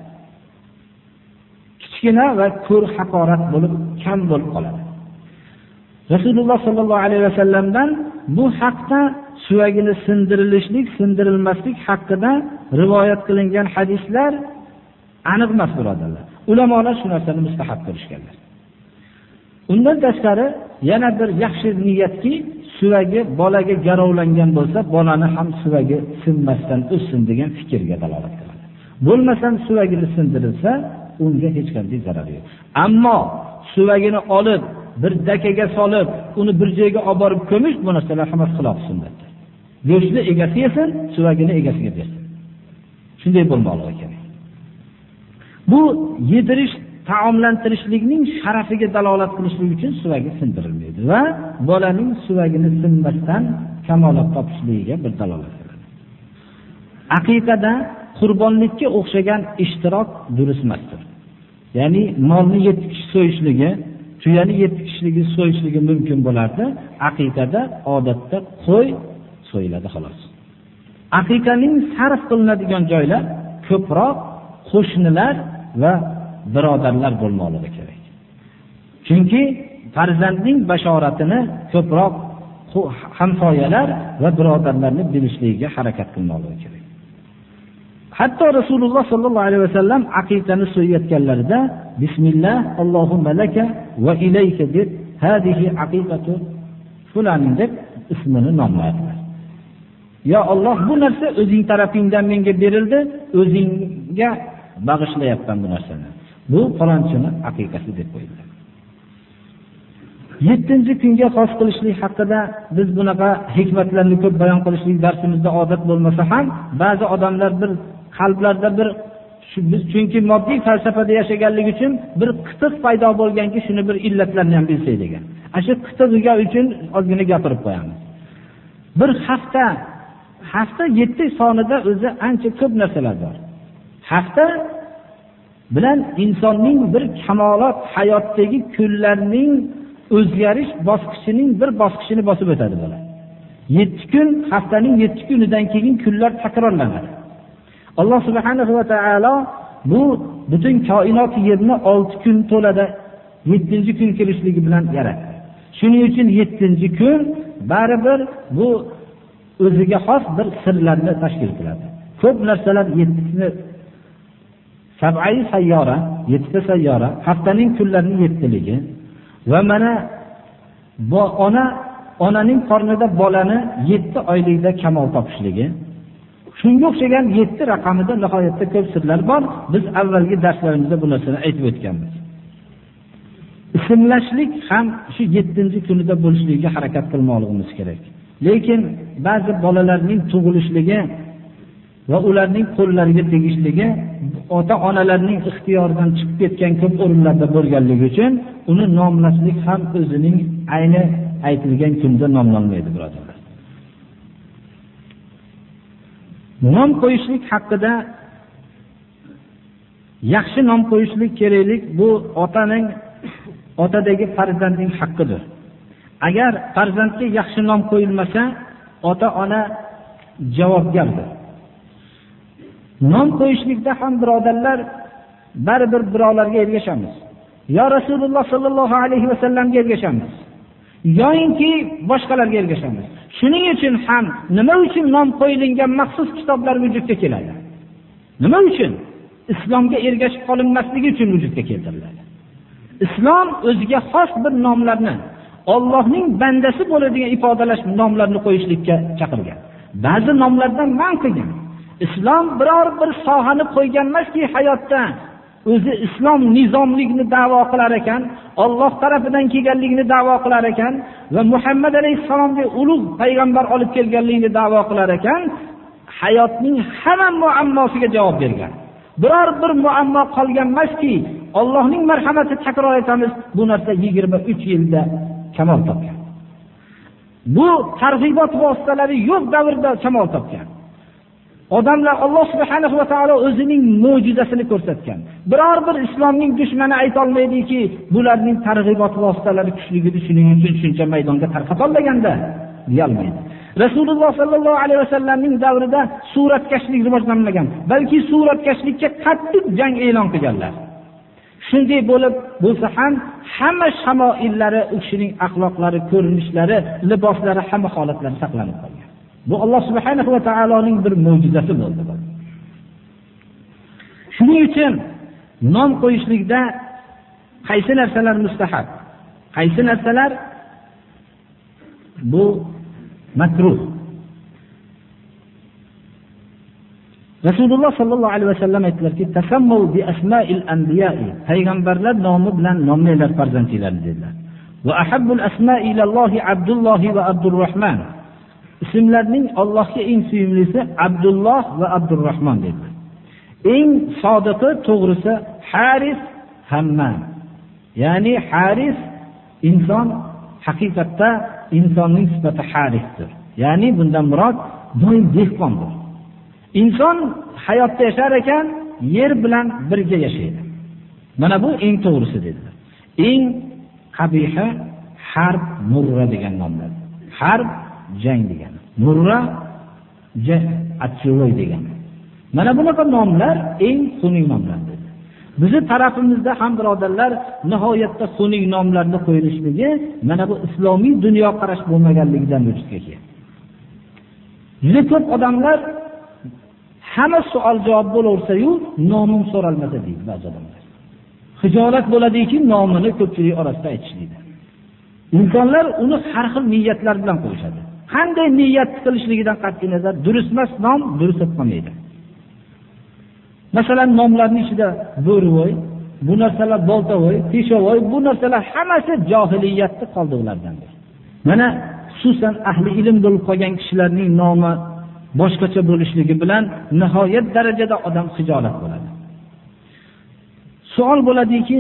B: kichkina va ko'r haqorat bo'lib, kam bo'lib qoladi. Rasululloh sollallohu alayhi vasallamdan bu haqda suvagini sindirilishlik, sindirilmaslik haqida rivoyat qilingan hadislar aniq emas, birodarlar. Ulamolar shu narsani mustahab ko'rishganlar. Undan tashqari yana bir yaxshi niyatki, suvagi bolaga garovlangan bo'lsa, bolani ham suvagi sinmasdan o'ssin degan fikrga dalolat qiladi. Bo'lmasam suvagini sindirilsa, unga hech qanday zarar yo'q. Ammo suvagini olib, bir dakaga solib, uni bir joyga olib borib ko'mish, bu narsalar hammasi xilof sunnatdir. Go'shtni egasi yesin, suvagini egasiga bersin. Shunday bo'lmoqligi kerak. Bu yedirish, taomlantirishlikning sharafiga dalolat qilishlik uchun suvagi sindirilmaydi va bolaning suvagini sinmasdan kamolat topishligiga bir dalolat qiladi. Aqiqada qurbonlikka o'xshagan ishtirok durust emasdir. Ya'ni molni 7 kishi so'yishligi, tuyani 7 kishligi so'yishligi mumkin bo'lardi. Aqiqada odatda qo'y so'yiladi xolos. Aqiqaning sarf qilinadigan joylar ko'proq qo'shnilar va birodarlar bo'lmoqligi kerak. Chunki farzandning bashoratini ko'proq hamsoyalar va birodarlarni bilishligiga harakat qilmoqligi kerak. Hatto Rasululloh sollallohu alayhi vasallam aqiqani so'yayotganlarida bismillah Allohumma laka va ilayka deb hadihi aqiqatu fulan deb ismini nomladilar. Ya Alloh, bu narsa o'zing tarafingdan menga berildi, o'zingga bag'ishlayapman bu narsani. Bu falonchini aqiqasi deb qo'ydilar. 7-kunga xos qilishlik haqida biz bunaqa hikmatlarni ko'p bayon qilishlik darsimizda odat bo'lmasa ham, ba'zi odamlar bir qalblarda bir biz chunki moddiy falsafada yashaganligi uchun bir qitiq paydo bo'lganki, shuni bir illatlarni ham bilsak degan. Shu qitiqiga uchun ozgina gapirib qo'yamiz. Bir hafta 7 sonida o'zi ancha ko'p narsalar bor. Hafta bilan insonning bir kamolot hayotdagi kunlarning o'zgarish bosqichining bir bosqichini bosib o'tadi bular. 7 kun, haftaning 7 kunidan keyin kunlar takrorlanadi. Alloh subhanahu va taolo bu butun koinot yerni 6 kun to'lada 7-kun kelishligi bilan yaratdi. Shuning uchun 7-kun baribir bu o'ziga xos bir sirlarni tashkil qiladi. Ko'p narsalar 7 sab'ai sayyora, 7 sayyora, haftaning kunlarining 7ligi va mana bu onaning qornida bolani 7 oylikda kamol topishligi. Shunga o'xshagan 7 raqamida nihoyatda ko'p sirlar bor. Biz avvalgi darslarimizda bu narsani aytib o'tganmiz. Ismlashlik ham shu 7-kunida bo'lishligiga harakat qilmoqligimiz kerak. Lekin ba'zi bolalarning tug'ilishligi va ularning qo'llariga tegishligi ota-onalarning ixtiyoridan chiqib ketgan ko'p o'rinlarda bo'lganligi uchun uni nomlashlik ham o'zining ayni aytilgan kunda nomlanmaydi, birodarlar. Nom qo'yishlik haqida yaxshi nom qo'yishlik keraklik bu otadagi farzandning haqqidir. Agar farzandga yaxshi nom qo'yilmasa, ota-ona javobgardir. Nom qo'yishlikda ham birodarlar baribir birovlarga ergashamiz. Yo Rasululloh sallallohu alayhi vasallamga ergashamiz, yoinki boshqalarga ergashamiz. Shuning uchun ham nima uchun nom qo'yilgan maxsus kitoblar vujudga keladi? Nima uchun? Islomga ergashib qolinmasligi uchun vujudga keltiriladi. Islom o'ziga xos bir nomlarni, Allohning bandasi bo'ladigan ifodalash nomlarini qo'yishlikka chaqirgan. Ba'zi nomlardan man qilgan. Islom biror bir sohani qo'ygan emaski, hayotda o'zi islom nizomligini da'vo qilar ekan, Alloh tarafidan kelganligini da'vo qilar ekan va Muhammad alayhisalomdek ulug' payg'ambar olib kelganligini da'vo qilar ekan, hayotning hamma muammosiga javob bergan. Biror bir muammo qolgan emaski, Allohning marhamati, takror aytamiz, bu narsa 23 yilda kamol topgan. Bu targ'ibot vositalari yo'q davrda kamol topgan. Odamlar Alloh subhanahu va taolo o'zining mo'jizasini ko'rsatgan. Biror bir islomning dushmani ayta olmaydiki, bularning targ'ibot vositalari kuchligini, shuning uchun shuncha maydonga tarqata olganda deyolmaydi. Rasululloh sallallohu alayhi vasallamning davrida suratkashlik rivojlanmagan, balki suratkashlikka qattiq jang e'lon qilganlar. Shunday bo'lib bo'lsa ham hamma shamoillari, u kishining axloqlari, ko'rinishlari, liboslari, hamma holatlari saqlanib qolgan. Bu Alloh subhanahu va taoloning bir mo'jizasi bo'ldi. Shuning uchun nom qo'yishlikda qaysi narsalar mustahab, qaysi narsalar bu makruh. Rasululloh sallallohu alayhi vasallam aytdilarki, "Tasammu bi asma'il anbiya'i", payg'ambarlar nomi bilan nomlaylar farzandlarini dedilar. "Va ahabbul asma'i ilallohi Abdulloh va Abdurrahman", ismlarning Allohga eng suyumlisi Abdulloh va Abdurrahman dedilar. Eng sodiqi, to'g'risi Haris Hammam. Ya'ni Haris inson, haqiqatda insonning sifati Harisdir. Ya'ni bundan murod doim dehqondir. Inson hayotda yashar ekan, yer bilan birga yashaydi. Mana bu eng to'g'risi dedilar. Eng qabihi Harb, Murra degan nomlar. Harb jang degani, Murra achchivoy degani. Mana bunaqa nomlar eng xunuk nomlardir. Bizi tarafimizda ham birodarlar nihoyatda xunuk nomlarni qo'yilishligi mana bu islomiy dunyoqarash bo'lmaganligidan vujudga keldi. Juda ko'p odamlar hamma savol javob bo'laversa-yu, nomim so'ralmasa deydi ba'zi odamlar. Hijolat bo'ladiki, nomini ko'pchilik orasida aytishlaydi. Insonlar uni har xil niyatlar bilan qo'yishadi. Qanday niyat qilishligidan qat'iy nazar durust emas nom durust bo'lmaydi. Masalan, nomlarning ichida bo'rivoy, bu narsalar boltavoy, teshovoy, bu narsalar hammasi johiliyatni qoldiqlardandir. Mana xususan ahli ilm bo'lib qolgan kishilarning nomi boshqacha bo'lishligi bilan nihoyat darajada odam hijolat bo'ladi. Savol bo'ladiki,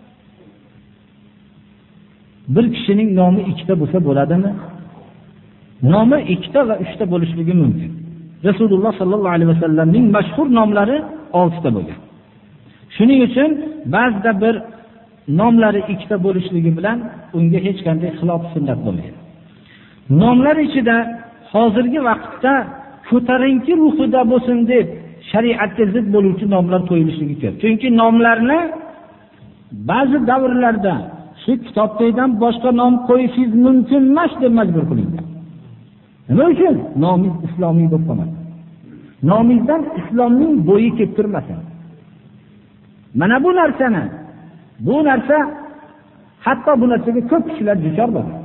B: bir kishining nomi ikkita bo'lsa bo'ladimi? Nomi ikkita va uchta bo'lishligi mumkin. Rasululloh sallallohu alayhi vasallamning mashhur nomlari 6 ta bo'lgan. Shuning uchun ba'zida bir nomlari ikkita bo'lishligi bilan unga hech qanday xilof sunnat bo'lmaydi. Nomlar ichida hozirgi vaqtda ko'tarinki ruhida bo'lsin deb shariatga zid bo'luvchi nomlar qo'yilishligi kerak. Chunki nomlarni ba'zi davrlarda shu kitobdan boshqa nom qo'yishingiz mumkin emas deb majbur qilingan. Nima uchun? Nomingiz islomiy bo'lib qolmasin. Nomingizdan islomning bo'yi kelib turmasin. Mana bu narsa hatto bu narsaga ko'p kishilar duchor bo'ladi.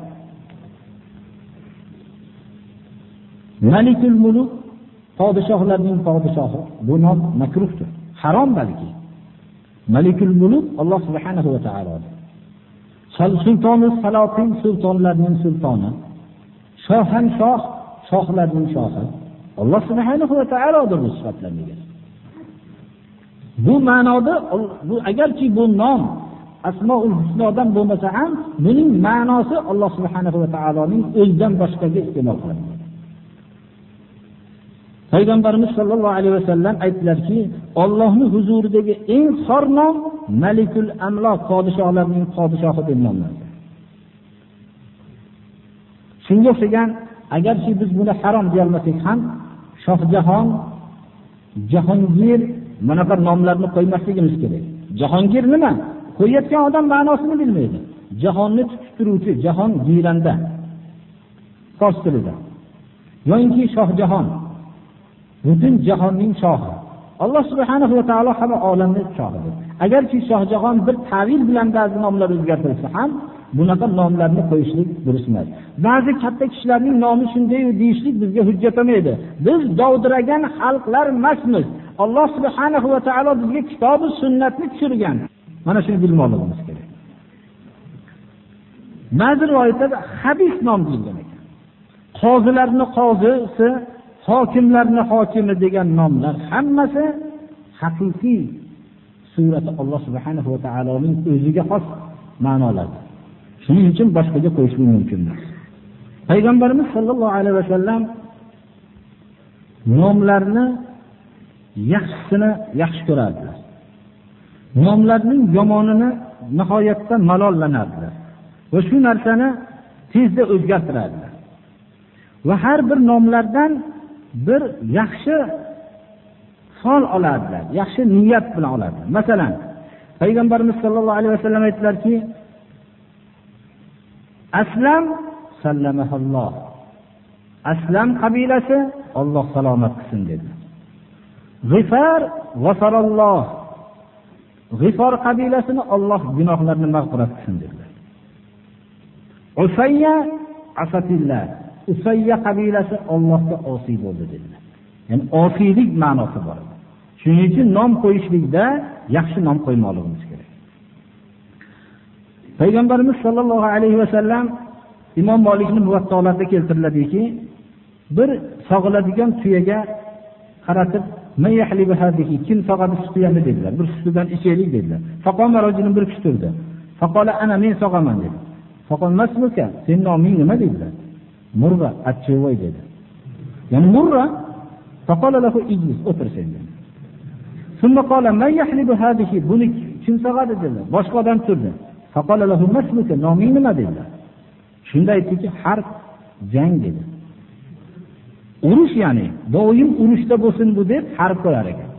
B: Malikul muluk, podshohlarning podshohi, bu nom makruhdir. Harom balki. Malikul muluk Alloh subhanahu va taolodir. Sultonus Salotin, sultonlarning sultoni. Shohan shoh, shohlarning shohi. Alloh subhanahu va taolodir bu sifatlarga ega. Bu ma'noda bu agarki bu nom Asmaul Husnodan bo'lmasa ham buning ma'nosi Alloh subhanahu va taoloning o'zidan boshqaga iste'mol qilinadi. Payg'ambarimiz sollallohu alayhi vasallam aytdilarki, Allohning huzuridagi eng xor nom Malikul Amlok, podshohlarning podshohi deb nomlanadi. Shunga o'xshagan agarki biz buni harom deya olmasak ham Shohjahon, Jahongir bunaqa nomlarni qo'ymasligimiz kerak. Jahongir nima? Qo'yayotgan odam ma'nosini bilmaydi. Jahonni tutib turuvchi, jahon giyranda. Fors tilida. Yo'inki Shohjahon butun jahonning shohi. Alloh subhanahu va taolo hamma olamning shohidir. Agarki Shohjahon bir ta'vil bilan ba'zi nomlar o'zgartirilsa ham bunaqa nomlarni qo'yishlik durust emas. Ba'zi katta kishilarning nomi shunday deyishlik bizga hujjat emaydi. Biz dovdiragan xalqlar emasmiz. Alloh subhanahu va taolo bizga kitob va sunnatni tushirgan. Mana shuni bilmoqligimiz kerak. Ba'zi rivoyatlarda habis nom deyilgan ekan. Qozilarni qozisi, hokimlarni hokimi degan nomlar hammasi haqiqiy surati Alloh subhanahu va taoloning o'ziga xos ma'nolardir. Shuning uchun boshqaga qo'yishlik mumkin emas. Payg'ambarimiz sollallohu alayhi vasallam nomlarni yaxshisini yaxshi ko'rardilar. Nomlarning yomonini nihoyatda malollanardilar. Va shu narsani tezda o'zgartirardilar. Va har bir nomlardan bir yaxshi fol oladilar, yaxshi niyat bilan oladilar. Masalan, Payg'ambarimiz sollallohu alayhi vasallam aytdilarki, Aslam sallamahalloh. Aslam qabilasi Alloh salomat qilsin dedi. G'ifar g'afaralloh. G'ifar qabilasini Alloh gunohlarini mag'firat qilsin dedilar. Usayya asatillah. Usayya qabilasi Allohga osiy bo'ldi dedilar. Ya'ni osiylik ma'nosi bor. Shuning uchun nom qo'yishlikda yaxshi nom qo'ymoqligimiz kerak. Payg'ambarimiz sollallohu alayhi vasallam Imom Malikning muvattolariga keltiriladiki, bir sog'iladigan tuyaga qaratib, "Men yahlibu hadihi kim sog'adi sutiyani" dedilar. Bir sutidan ichaylik dedilar. Faqoma rajulun bir kishi turdi. Faqala ana men sog'aman dedi. Faqol masmuka, sen noming nima dedilar? Murra achchivoy dedi. Ya'ni Murra faqala lahu ijlis, o'tir sen dedi. Shunda qala man yahlibu hadihi buni kim sog'adi dedilar. Boshqa odam turdi. Faqala lahu masmuka, noming nima dedilar. Shunda aytdiki, harb, jang dedi. Urush ya'ni doim urushda bo'lsin bu deb harb qo'yar ekan.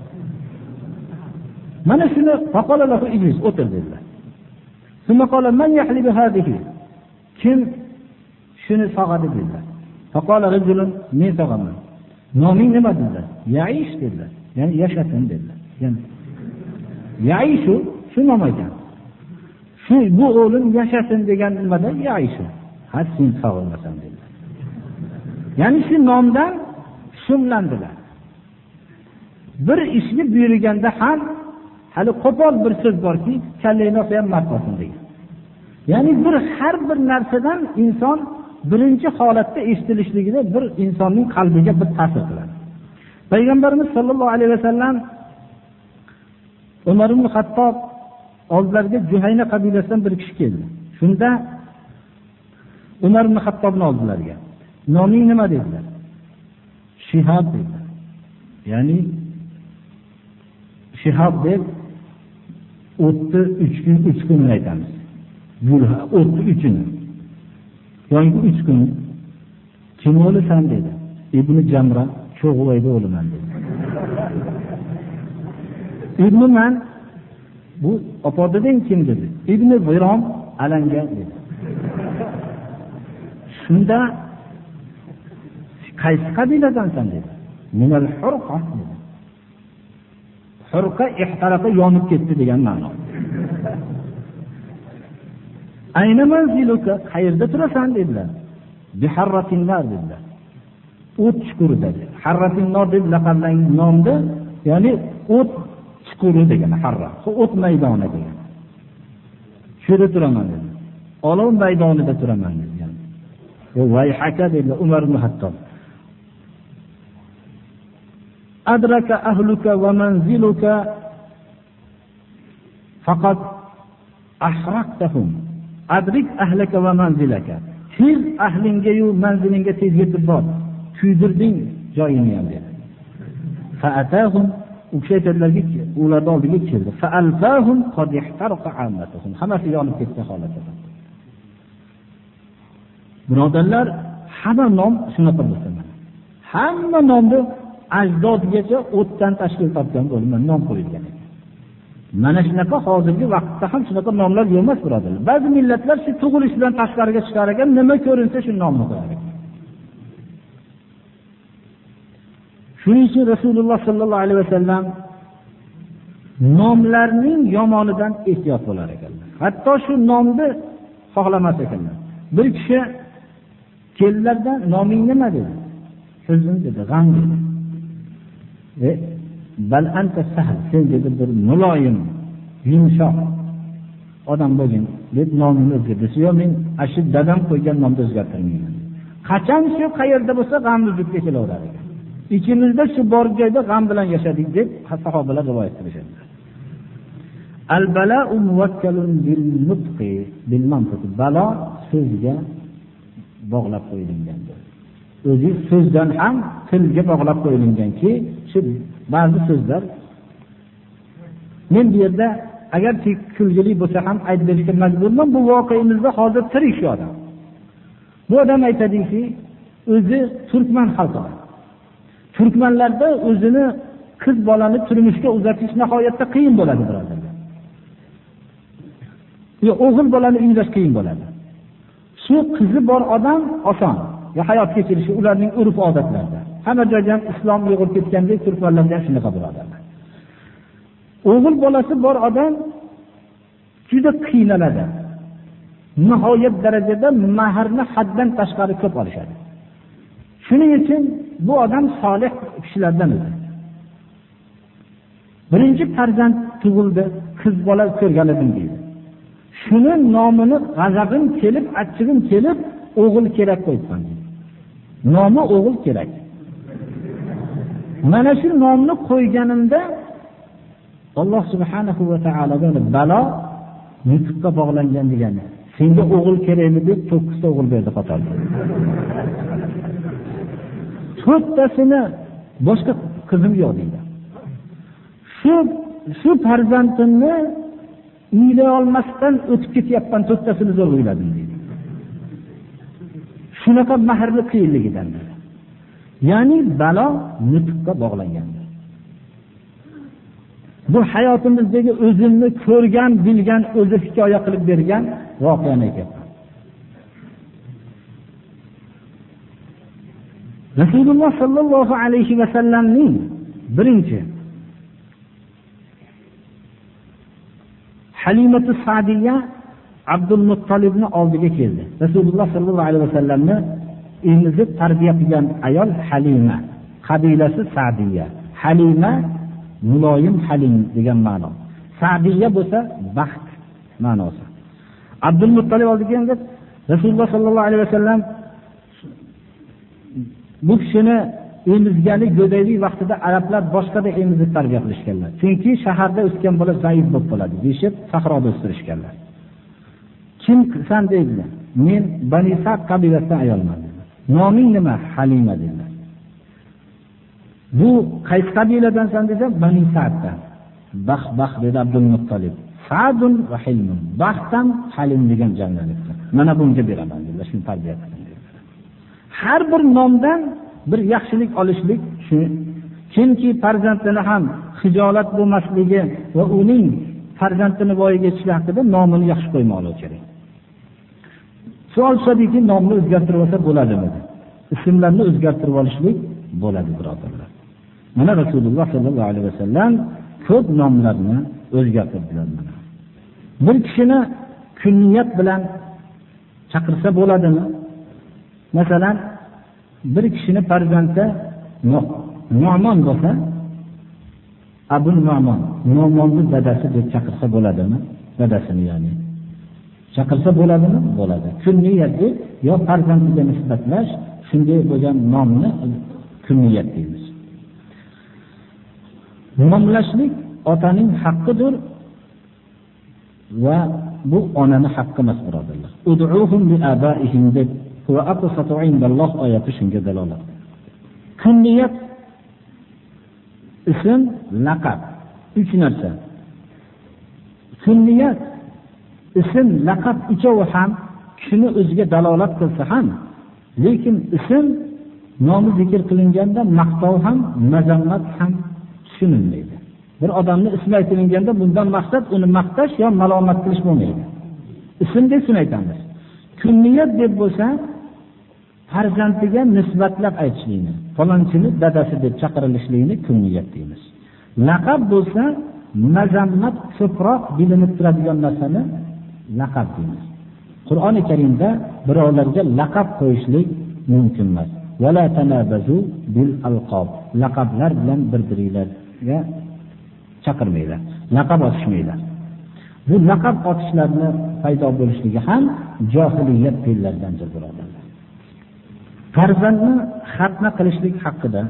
B: Mana shuni faqala lahu ijlis, o'tir dedilar. Shunda qala man yahlibu hadihi kim shuni sog'adi dedilar. Faqala rajulun men sog'aman. Noming nima dedilar? Yaish dedilar. Ya'ni yashasin dedilar. Ya'ni Yaishu shu nom ekan. Shu bu o'g'lim yashasin degan nimada Yaishu. Har sen sog'ilmasan dedilar. Ya'ni shu nomdan shumlandilar. Bir ishni buyurganda ham hali qo'pol bir so'z borki, kallangni ham martbasin degan. Ya'ni bir har bir narsadan inson birinchi holatda eshitilishligida bir insonning qalbiga bir ta'sir qiladi. Payg'ambarimiz sollallohu alayhi vasallam Umar ibn Xattob oldilariga Juhayna qabilasidan bir kishi keldi. Shunda Umar ibn Xattobni oldilariga. Noming nima dedilar? Shihab dedilar. Ya'ni Shihab deb o'tni 3 kun 3 kun aytamiz. O'tni 3-ni. Yo'ngi 3 kun. Kim o'lasan dedi. Ibn Jamra cho'g'laydi o'laman dedi. Ibn Man bu opodidan kim dedi? Ibn Zirom alanga dedi. Shunda qaysi qabiladansan dedi. Minal Hurqa dedi. Hurqa ihtaraqa yonib ketdi degan ma'no. Ayna manziluka, qayerda turasan dedilar. Biharratin nar dedilar. O't chuqurida dedi. Harratin nar deb laqablangan nomda, ya'ni o't chuquri degan harra. O't maydoni degan. Shurda turaman dedi. Olov maydonida turaman dedi. Voy haka dedi Umar ibn Xattob. adraka ahluka va manziluka faqat ahraqtahum adrik ahlaka va manzilaka. Siz ahlingga yu manzilingga tez yetib bor, kuydirding joyingni ham dedi. Fa'atahum ushaytirlarga ularning oldiga keldi. Fa'alfahum qad ihtaraqa ammatuhum. Hammasi yonib ketgan holatda. Birodarlar, hamma nom shunaqa bo'lsa. Hamma nomni ajdodgacha o'tdan tashkil topgan bo'lgan nom qo'yilgan. Mana shunaqa hozirgi vaqtda ham shunaqa nomlar yo'q emas, birodarlar. Ba'zi millatlar shu tug'ilish bilan tashqariga chiqar ekan, nima ko'rinsa shu nomni qo'yar ekan. Shuning uchun Rasululloh sallallohu alayhi vasallam nomlarning yomonidan ehtiyot bo'lar ekanlar. Hatto shu nomni xohlamas ekanlar. Bir kishi kellardan noming nima dedi? Huzn dedi, g'am dedi. Bal anta sahl, sen dedi bir muloyim, yumshoq odam bo'lgin deb nomini o'zgartirdi. Yo men ashid dadam qo'ygan nomni o'zgartirmayman. Qachon shu qayerda bo'lsa g'amni zudga kelaverar ekan. Ikimizda shu bor joyda g'am bilan yashadik deb sahobalar rivoyat qilishadi. Al-bala'u muwakkalun bil nutqi bil mantiq. Balo so'zga bog'lab qo'yilgandir. O'zi so'zdan ham tilga bog'lab qo'yilganki, shu ba'zi so'zlar men bu yerda agar kulgili bo'lsa ham aytib berishga majburman. Bu voqeimizda hozir tirik shu odam. Bu odam aytadiki, o'zi turkman xalqi. Turkmanlarda o'zini qiz bolani turmushga uzatish nihoyatda qiyin bo'ladi, birodarlar. Yo o'g'il bolani uylash qiyin bo'ladi. Shu qizi bor odam oson. Ya hayot kechirishi ularning urf-odatlarida. Hamma joyda ham islom uyg'urib ketgandek turkmanlarda ham shunaqa birodarlar. O'g'il bolasi bor odam juda qiynaladi. Nihoyat darajada mahrni haddan tashqari ko'p olishadi. Shuning uchun bu odam solih kishilardan edi. Birinchi farzand tug'ildi, qiz bola ko'rgan edim deydi. Shuni nomini g'azabim kelib, achchig'im kelib, o'g'il kerak qo'yibman. Nomi o'g'il kerak. Mana shu nomni qo'yganimda Alloh subhanahu va taolodan balo nutqqa bog'langan degani. Senga o'g'il kerakmi deb 9 ta o'g'il berdi qatorda. To'rttasini boshqa qizim yo'q deydi. Shu farzandimni uylay olmasdan o'tib ketyapman, to'rttasini zo'r uyladim deydi. Shunaqa mahrli qiyinligidan. Ya'ni balo nutqqa bog'langan. Bu hayotimizdagi o'zimni ko'rgan, bilgan, o'zi hikoya qilib bergan voqeani aytyapman. Rasululloh sallallohu alayhi va sallamning birinchi Halimatu Sa'diya Abdul Muttalibni oldiga keldi. Rasululloh sallallohu alayhi va sallamni emizib tarbiya qilgan ayol Halima, qabilasi Sa'diya. Halima muloyim, halim degan ma'no. Sa'diya bo'lsa baxt ma'nosi. Abdul Muttalib oldiga keldi. Rasululloh sallallohu alayhi va sallam bu kishini emizganlik go'daylik vaqtida arablar boshqada emizib tarbiya qilishganlar. Chunki shaharda o'sgan bola zaif bo'lib qoladi, deb sahroda o'stirishganlar. Kim san deydi? Men Bani Sa'd qabilasidan ayolman. Noming nima? Halima dedilar. Bu qaysi qabiladansan desa, Bani Sa'ddan. Bax dedi Abdul Muttalib. Sa'dun va Hilmun. Baxtam Halim degan jamlanibdi. Mana bunga beraman dedilar, shuni tarbiya qildim. Har bir nomdan bir yaxshilik olishlik shu. Kimki farzandini ham xijolat bo'lmasligi va uning farzandini voyaga yetishligi haqida nomini yaxshi qo'ymoqligi kerak. Savol so'radiki, nomni o'zgartirib olsa bo'ladimi? Ismlarni o'zgartirib olishlik bo'ladi, birodarlar. Mana Rasululloh sallallohu alayhi vasallam ko'p nomlarni o'zgartirdilar. Bir kishini kunniyat bilan chaqirsa bo'ladimi? Masalan, bir kishini farzandi Nu'mon bo'lsa, Abu Nu'mon, Nu'monning dadasi deb chaqirsa bo'ladimi? Dadasini ya'ni. Chaqirsa bo'ladimi? Bo'ladi. Kunniyat deb yo farzandiga nisbatlash, shunday bo'lgan nomni kunniyat deymiz. Nomlashlik otaning haqqidir va bu onaning haqqi emas, birodarlar. Ud'uhum li abaihim deb va aqsatu indalloh oyati shunga dalolat. Kunniyat, ism, laqab, 3 narsa. Kunniyat, ism, laqab uchovi ham shuni o'ziga dalolat qilsa ham, lekin ism nomi zikr qilinganda maqtov ham, mazammat ham tushunilmaydi. Bir odamning ismi aytilganda bundan maqsad uni maqtash yo malomat qilish bo'lmaydi. Ism deb shuni aytamiz. Kunniyat deb bo'lsa, farzandiga nisbatlab aytishlikni, falonchini dadasi deb chaqirilishligini kunniyat deymiz. Laqab bo'lsa, mazammat ko'proq bilinib turadigan narsani laqab deymiz. Qur'oni Karimda birovlarga laqab qo'yishlik mumkin emas. Wala tanabazu bil alqab. Laqablar bilan bir-biringlarga chaqirmaylar. Laqab otishmaylar. Bu laqab otishlarni paydo bo'lishligi ham johiliyat fe'llaridandir, birodarlar. Farzandni xatna qilishlik haqida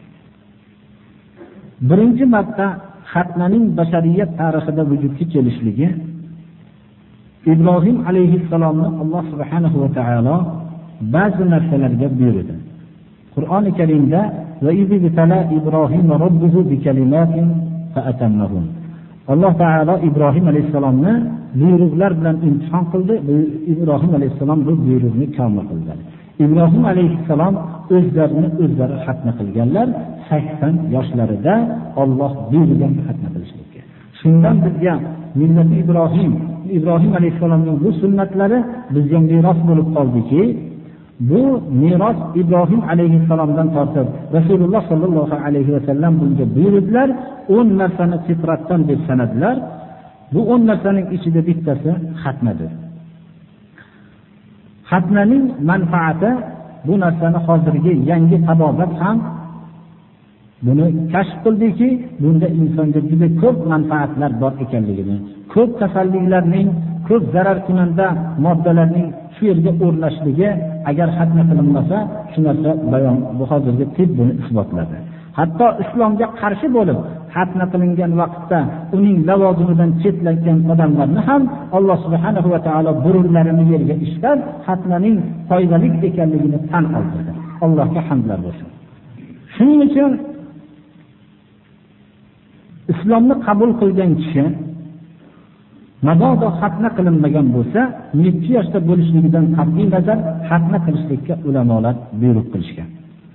B: birinchi marta xatnaning bashariyat tarixida vujudga kelishligi Ibrohim alayhissalomni Alloh subhanahu va taolo ba'zi narsalarga buyurdi. Qur'oni Karimda va izbitala Ibrohim robbuhu bi kalimatin fa atammahum. Alloh taolo Ibrohim alayhissalomni buyruqlar bilan imtihon qildi. Ibrohim alayhissalom bu buyruqni kamol qildi. Ibrohim alayhissalom o'zlari xatna qilganlar 80 yoshlarida Alloh buyurgan xatna qilishlikka. Shundan bizga millati Ibrohim alayhissalomning bu sunnatlari bizga meros bo'lib qoldiki, bu meros Ibrohim alayhissalomdan tortib Rasululloh sollallohu alayhi va sallam bunga buyurdilar, 10 narsani fitratdan deb sanadilar. Bu 10 narsaning ichida bittasi xatnadir. Xatnaning manfaati, bu narsani hozirgi yangi tabobat ham buni kashf qildiki, bunda insonga juda ko'p manfaatlar bor ekanligini, ko'p kasalliklarning, ko'p zarar kunanda moddalarning shu yerga o'rnashligi agar xatna qilinmasa, shu narsa bayon, bu hozirgi tib buni isbotladi. Hatto islomga qarshi bo'lib xatna qilingan vaqtda uning lavozimidan chetlangan odamlarni ham Alloh subhanahu va taolo burunlarini yerga ishlar, xatnaning foydali ekanligini tan oldirdi. Allohga hamdlar bo'lsin. Shuning uchun islomni qabul qilgan kishi mabodo xatna qilinmagan bo'lsa, 7 yoshda bo'lishligidan qat'iy nazar xatna qilishlikka ulamolar buyruq qilishgan.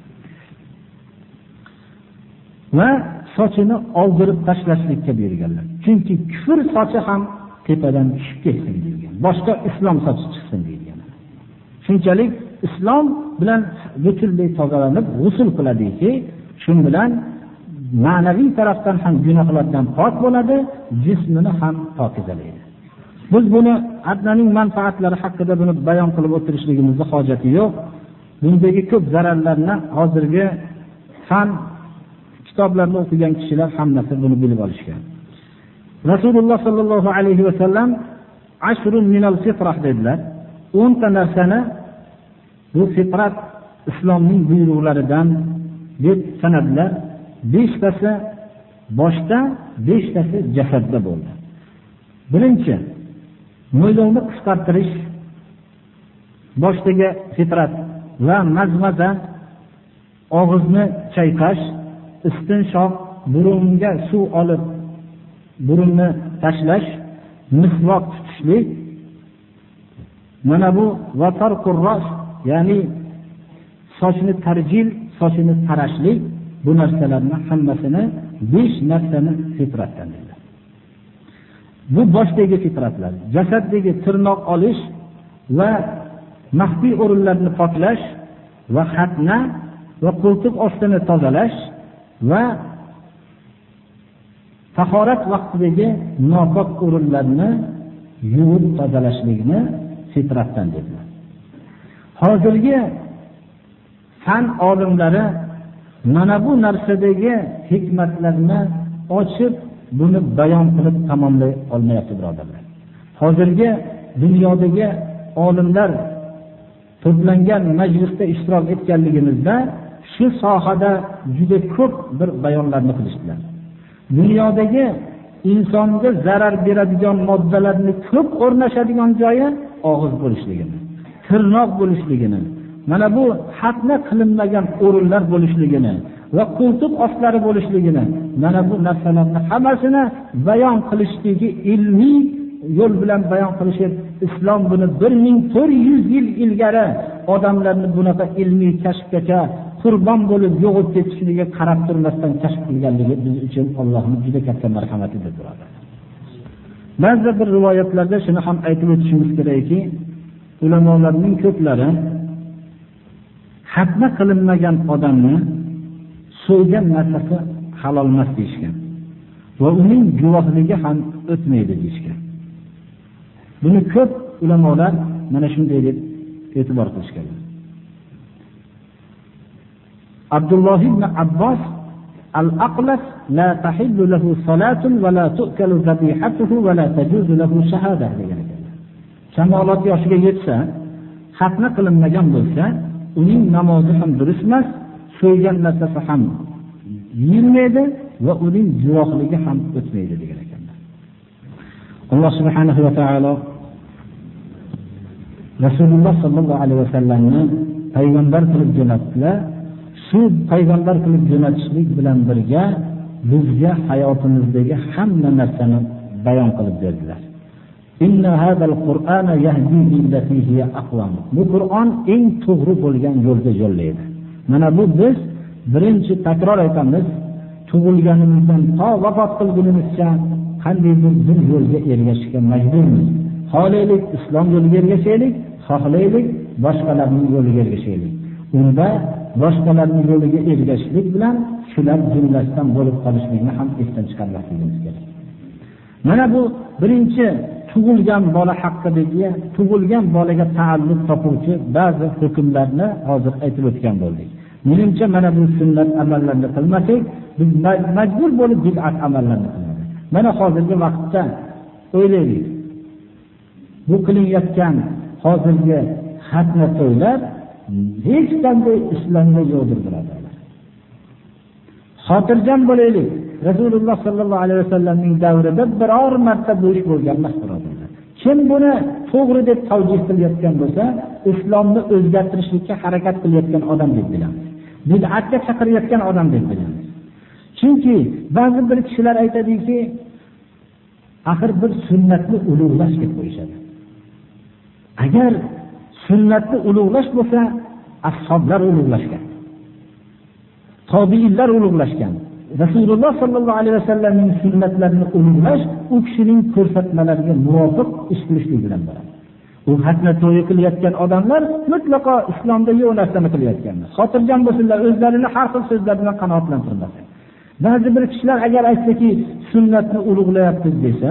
B: Va sochini oldirib tashlashlikka buyurganlar. Chunki kufr sochi ham tepadan tushib ketsin degan. Boshqa islom sochi chiqsin degan. Shunchalik islom bilan butunlay tozalanib g'usl qiladiki, shu bilan ma'naviy tarafdan ham gunohlardan pok bo'ladi, jismini ham pokizalaydi. Biz buni xatnaning manfaatlari haqida buni bayon qilib o'tirishligimizning hojati yo'q. Bundagi ko'p zararlarni hozirgi fan kitoblarni o'qigan kishilar hammasi buni bilib olishgan. Rasululloh sollallohu alayhi va sallam ashrun minal fitrah dedilar. 10 ta narsani bu fitrat islomning buyruqlaridan deb sanadilar. 5 tasi boshda, 5 tasi jasadda bo'ldi. Birinchi, mo'ylovni qisqartirish, boshdagi fitrat va mazmaza, og'izni chayqash, istinshoq, burunga suv olib burunni tashlash, misvoq tutishlik, mana bu vatarqur ras, ya'ni sochni tarjil, sochni tarashlik, bu narsalarning hammasini 5 narsani fitratdan dedilar. Bu boshdagi fitratlar, jasaddagi tirnoq olish va maxfiy o'rinlarni poklash va xatna va qo'ltiq ostini tozalash va tahorat vaqtidagi nopok o'rinlarni yuvib tozalashlikni fitratdan dedilar. Hozirgi fan olimlari mana bu narsadagi hikmatlarni ochib, buni bayon qilib tamomlay olmayapti, birodarlar. Hozirgi dunyodagi olimlar to'plangan majlisda ishtirok etganligimizda shu sohada juda ko'p bir bayonlarni qilishdilar. dunyodagi insonga zarar beradigan moddalarni ko'p o'rnashadigan joyi og'iz bo'lishligini, tirnoq bo'lishligini, mana bu xatna qilinmagan o'rinlar bo'lishligini va qo'ltiq ostlari bo'lishligini, mana bu narsalarni hammasini bayon qilishligi ilmiy yo'l bilan bayon qilishib, islom buni 1400 yil ilgari odamlarni bunaqa ilmiy kashfgacha qurbon bo'lib yo'qib ketishligiga qarab turmasdan kashf qilganligi biz uchun Allohning juda katta marhamatidir, birodar. Ba'zi bir rivoyatlarda shuni ham aytib o'tishimiz kerakki, ulamolarning ko'plari xatna qilinmagan odamni so'ygan narsasi halol emas deyishgan va uning guvohligi ham o'tmaydi deyishgan. Buni ko'p ulamolar mana shunday deb e'tibor qilishgan. Abdulloh ibn Abbos al-aqlas la tahillu lahu salatun va la tu'kalu zabihatuhu va la tajuzu lahu shahada degan ekan. Shamolat yoshiga yetsa, xatna qilinmagan bo'lsa, uning namozi ham durust emas, so'ygan narsasi ham yeyilmaydi va uning guvohligi ham o'tmaydi degan ekanlar. Alloh subhanahu va taolo Rasululloh sallallohu alayhi vasallamni payg'ambar qilib jo'natdilar. Shu payg'ambar qilib jo'natishlik bilan birga bizga hayotimizdagi hamma narsani bayon qilib berdilar. Inna hadal Qur'ana yahdi lillati hiya aqwam. Bu Qur'on eng to'g'ri bo'lgan yo'lga yo'llaydi. Mana bu biz birinchi takror aytamiz, tug'ilganimizdan to vafot qilgunimizcha qanday bir yo'lga ergashishga majburmiz. Xohlaylik islom yo'liga ergashaylik, xohlaylik boshqalarning yo'liga ergashaylik. Unda boshqalarning yo'liga ergashishlik bilan shular jumlasidan bo'lib qolishlikni ham esdan chiqarmasligimiz kerak. Mana bu birinchi tug'ilgan bola haqidagi tug'ilgan bolaga ta'alluq topuvchi ba'zi hukmlarni hozir aytib o'tgan bo'ldik. Menimcha mana bu sunnat amallarni qilmasak, biz majbur bo'lib bid'at amallarni qilamiz. Mana hozirgi vaqtda o'ylaylik. Bu qilinayotgan hozirgi xatna to'ylar hech qanday islomga yo'ldir birodarlar. Xotirjam bo'laylik. Rasululloh sallallohu alayhi vasallamning davrida biror marta bu ish bo'lgan emas, birodarlar. Kim buni to'g'ri deb tavjih qilayotgan bo'lsa, islomni o'zgartirishga harakat qilayotgan odam deb bilamiz. Bid'atga chaqirayotgan odam deb bilamiz. Chunki ba'zi bir kishilar aytadiki, axir bir sunnatni ulug'lash deb qo'yishadi. Agar sunnatni ulug'lash bo'lsa, ashoblar ulug'lashgan. Tobiinlar ulug'lashgan. Rasululloh sallallohu alayhi vasallamning sunnatlarini ulug'lash u kishining ko'rsatmalariga muvofiq ish qilishlik bilan bo'ladi. U xatna to'yi qilayotgan odamlar mutlaqo islomda yo'q narsani qilayotganlar. Xotirjam bo'lsinlar, o'zlarini har xil so'zlar bilan qanoatlantirmasin. Ba'zi bir kishilar agar aytsa-ki, sunnatni ulug'layapmiz desa,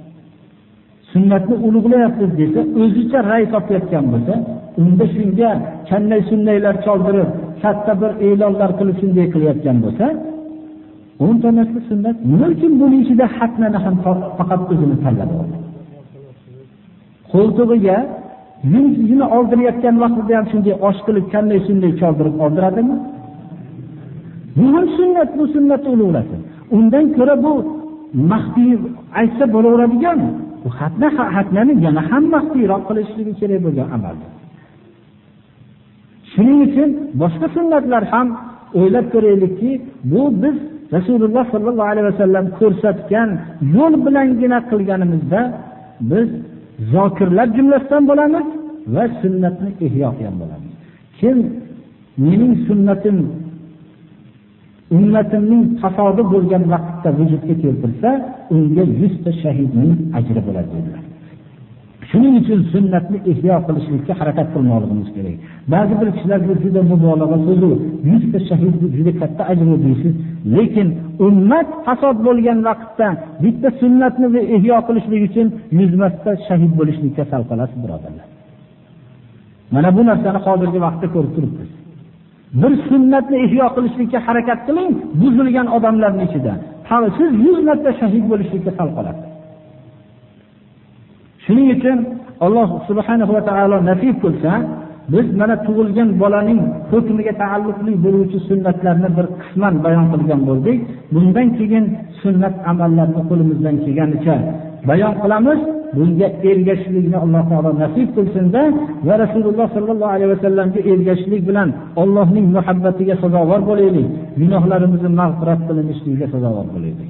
B: o'zicha ra'y topayotgan bo'lsa, unda shunga qanday sunnaylar choldirib, katta bir e'lonlar qilib shunday qilayotgan bo'lsa, 10 tanasi sunnat, nima uchun buning ichida xatnani ham faqat o'zini tanlab oldi? Qo'ltig'iga yuzini oldirayotgan vaqtida ham shunday osh qilib, qanday sunday choldirib oldiradimi? Bu ham sunnat, bu sunnatni ulug'lasin. Undan ko'ra bu maxfiy aytsa bo'laveradigan. Bu xatnani yana ham maxfiyroq qilishligi kerak bo'lgan amaldir. Shuning uchun boshqa sunnatlar ham o'ylab ko'raylikki, bu biz Rasululloh sallallohu alayhi vasallam ko'rsatgan yo'l bilangina qilganimizda biz zokirlar jumlasidan bo'lamiz va sunnatni ihyo qilgan bo'lamiz. Kim mening sunnatim ummatimning fasodi bo'lgan vaqtda vujudga keltirsa, unga 100 ta shahidning ajri bo'ladi dedilar. Shuning uchun sunnatni ihyo qilishga harakat qilmoqligimiz kerak. Ba'zi bir kishilar bu juda mubolag'a so'zi, 100 ta shahid juda katta ajr deysiz, lekin ummat fasod bo'lgan vaqtda bitta sunnatni ihyo qilishlik uchun 100 ta shahid bo'lishlikka sal qolasiz, birodarlar. Mana bu narsani hozirgi vaqtda ko'rib turibmiz. Bir sunnatni ihyo qilishga harakat qiling, buzilgan odamlarning ichida. Siz 100 marta shahid bo'lishga sal qolasiz. Shuning uchun Alloh subhanahu va taolo nasib qilsa, biz mana tug'ilgan bolaning hukmiga taalluqli bo'luvchi sunnatlarni bir qisman bayon qilgan bo'ldik. Bundan keyin sunnat amallarni qo'limizdan kelganicha bayon qilamiz. Bunga ergashishlikni Alloh taolo nasib qilsin-da va Rasululloh sallallohu alayhi vasallamga ergashishlik bilan Allohning muhabbatiga sazovor bo'laylik. Gunohlarimizni mag'firat qilinishligiga sazovor bo'laylik.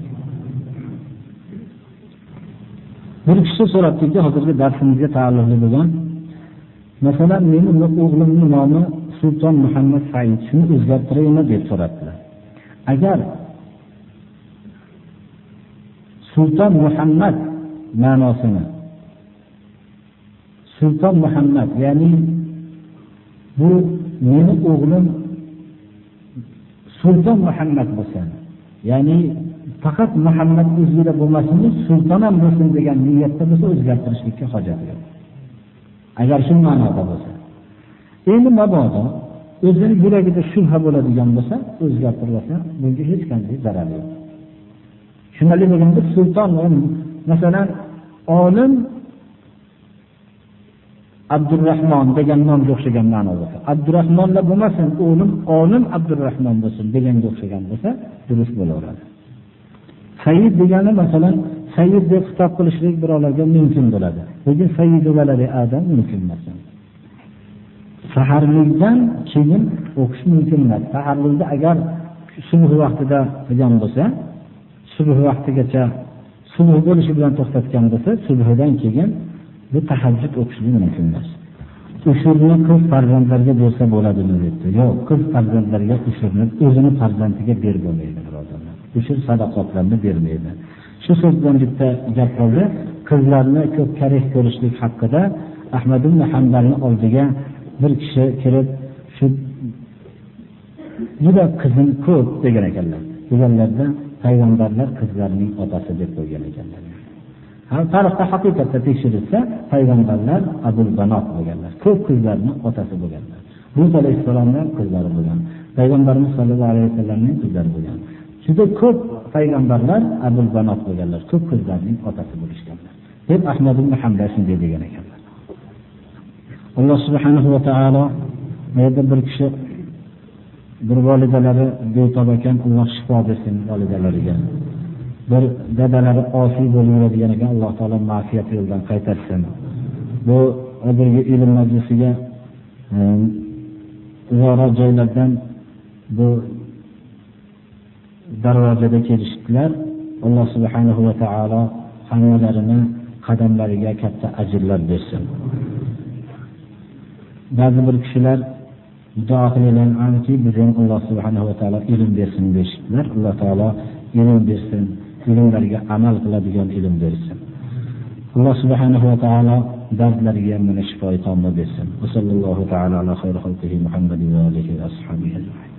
B: Bir kishi so'rabdiki, hozirgi darsimizga taalluqli bo'lgan, masalan, mening o'g'limning nomi Sulton Muhammad Said, shuni o'zgartiraymi deb so'rabdilar. Agar Sulton Muhammad ma'nosini Sulton Muhammad, ya'ni bu mening o'g'lim Sulton Muhammad bo'lsa, ya'ni faqat Muhammad o'zida bo'lmasin, sulton ham bo'lsin degan niyatda bo'lsa o'zgartirishlikka hojat yo'q. Agar shu ma'noda bo'lsa, endi mabodo o'zining yuragida shubha bo'ladigan bo'lsa, o'zgartirilsa, bunga hech qanday zarar yo'q. Shunday bo'lganda sulton, masalan, olim Abdurrahmon degan nomga o'xshagan ma'no bo'lsa, Abdurrahmonla bo'lmasin, o'g'lim olim Abdurrahmon bo'lsin deganga o'xshagan bo'lsa, durust bo'laveradi. Sayyid degani masalan, sayyid deb xitob qilishlik birovlarga mumkin bo'ladi. Lekin sayyidu valadi Adam mumkin emas. Saharlikdan keyin o'qish mumkin emas. Saharlikda agar subh vaqtida qilgan bo'lsa, subh vaqtigacha subh bo'lishi bilan to'xtatgan bo'lsa, subhdan keyin bu tahajjud o'qishlik mumkin emas. Ushurni qiz farzandlarga bersa bo'ladimi debdi. Yo'q, qiz farzandlarga ushurni o'zini farzandiga berib bo'lmaydi, birodarlar. Ushur sadaqotlarni bermaydi. Shu so'z bilan bitta gap qoldi. Qizlarni ko'p karih ko'rishlik haqida Ahmad ibn Hanbalning oldiga bir kishi kelib, shu juda qizim ko'p degan ekanlar. Deganlarda payg'ambarlar qizlarning otasi deb qo'ygan ekanlar. Tarixda haqiqatda tekshirilsa, payg'ambarlar Abul Banot bo'lganlar. Ko'p qizlarning otasi bo'lganlar. Musa alayhissalomning qizlari bo'lgan. Payg'ambarimiz sollallohu alayhi vasallamning qizlari bo'lgan. Juda ko'p payg'ambarlar Abul Banot bo'lganlar. Ko'p qizlarning otasi bo'lishganlar. Deb Ahmad ibn Hanbal shunday degan ekanlar. Alloh subhanahu va taolo yerda bir kishi bir volidalari betob ekan, Alloh shifo bersin volidalariga. Bir dadalari osiy bo'laveradigan ekan, Alloh taolo ma'siyat yo'ldan qaytarsin. Bu hozirgi ilm majlisiga uzoq joylardan bu darvozada kelishdilar. Alloh subhanahu va taolo hammalarini qadamlariga katta ajrlar bersin. Ba'zi bir kishilar duo qilayotganki, bizga Alloh subhanahu va taolo ilm bersin deyishdilar. Alloh taolo ilm bersin, ilmlarga amal qiladigan ilm bersin. Alloh subhanahu va taolo dardlarga mana shifo tomla bersin. Sallallohu taala ala xayri xalqihi Muhammadin va alihi va ashabihi.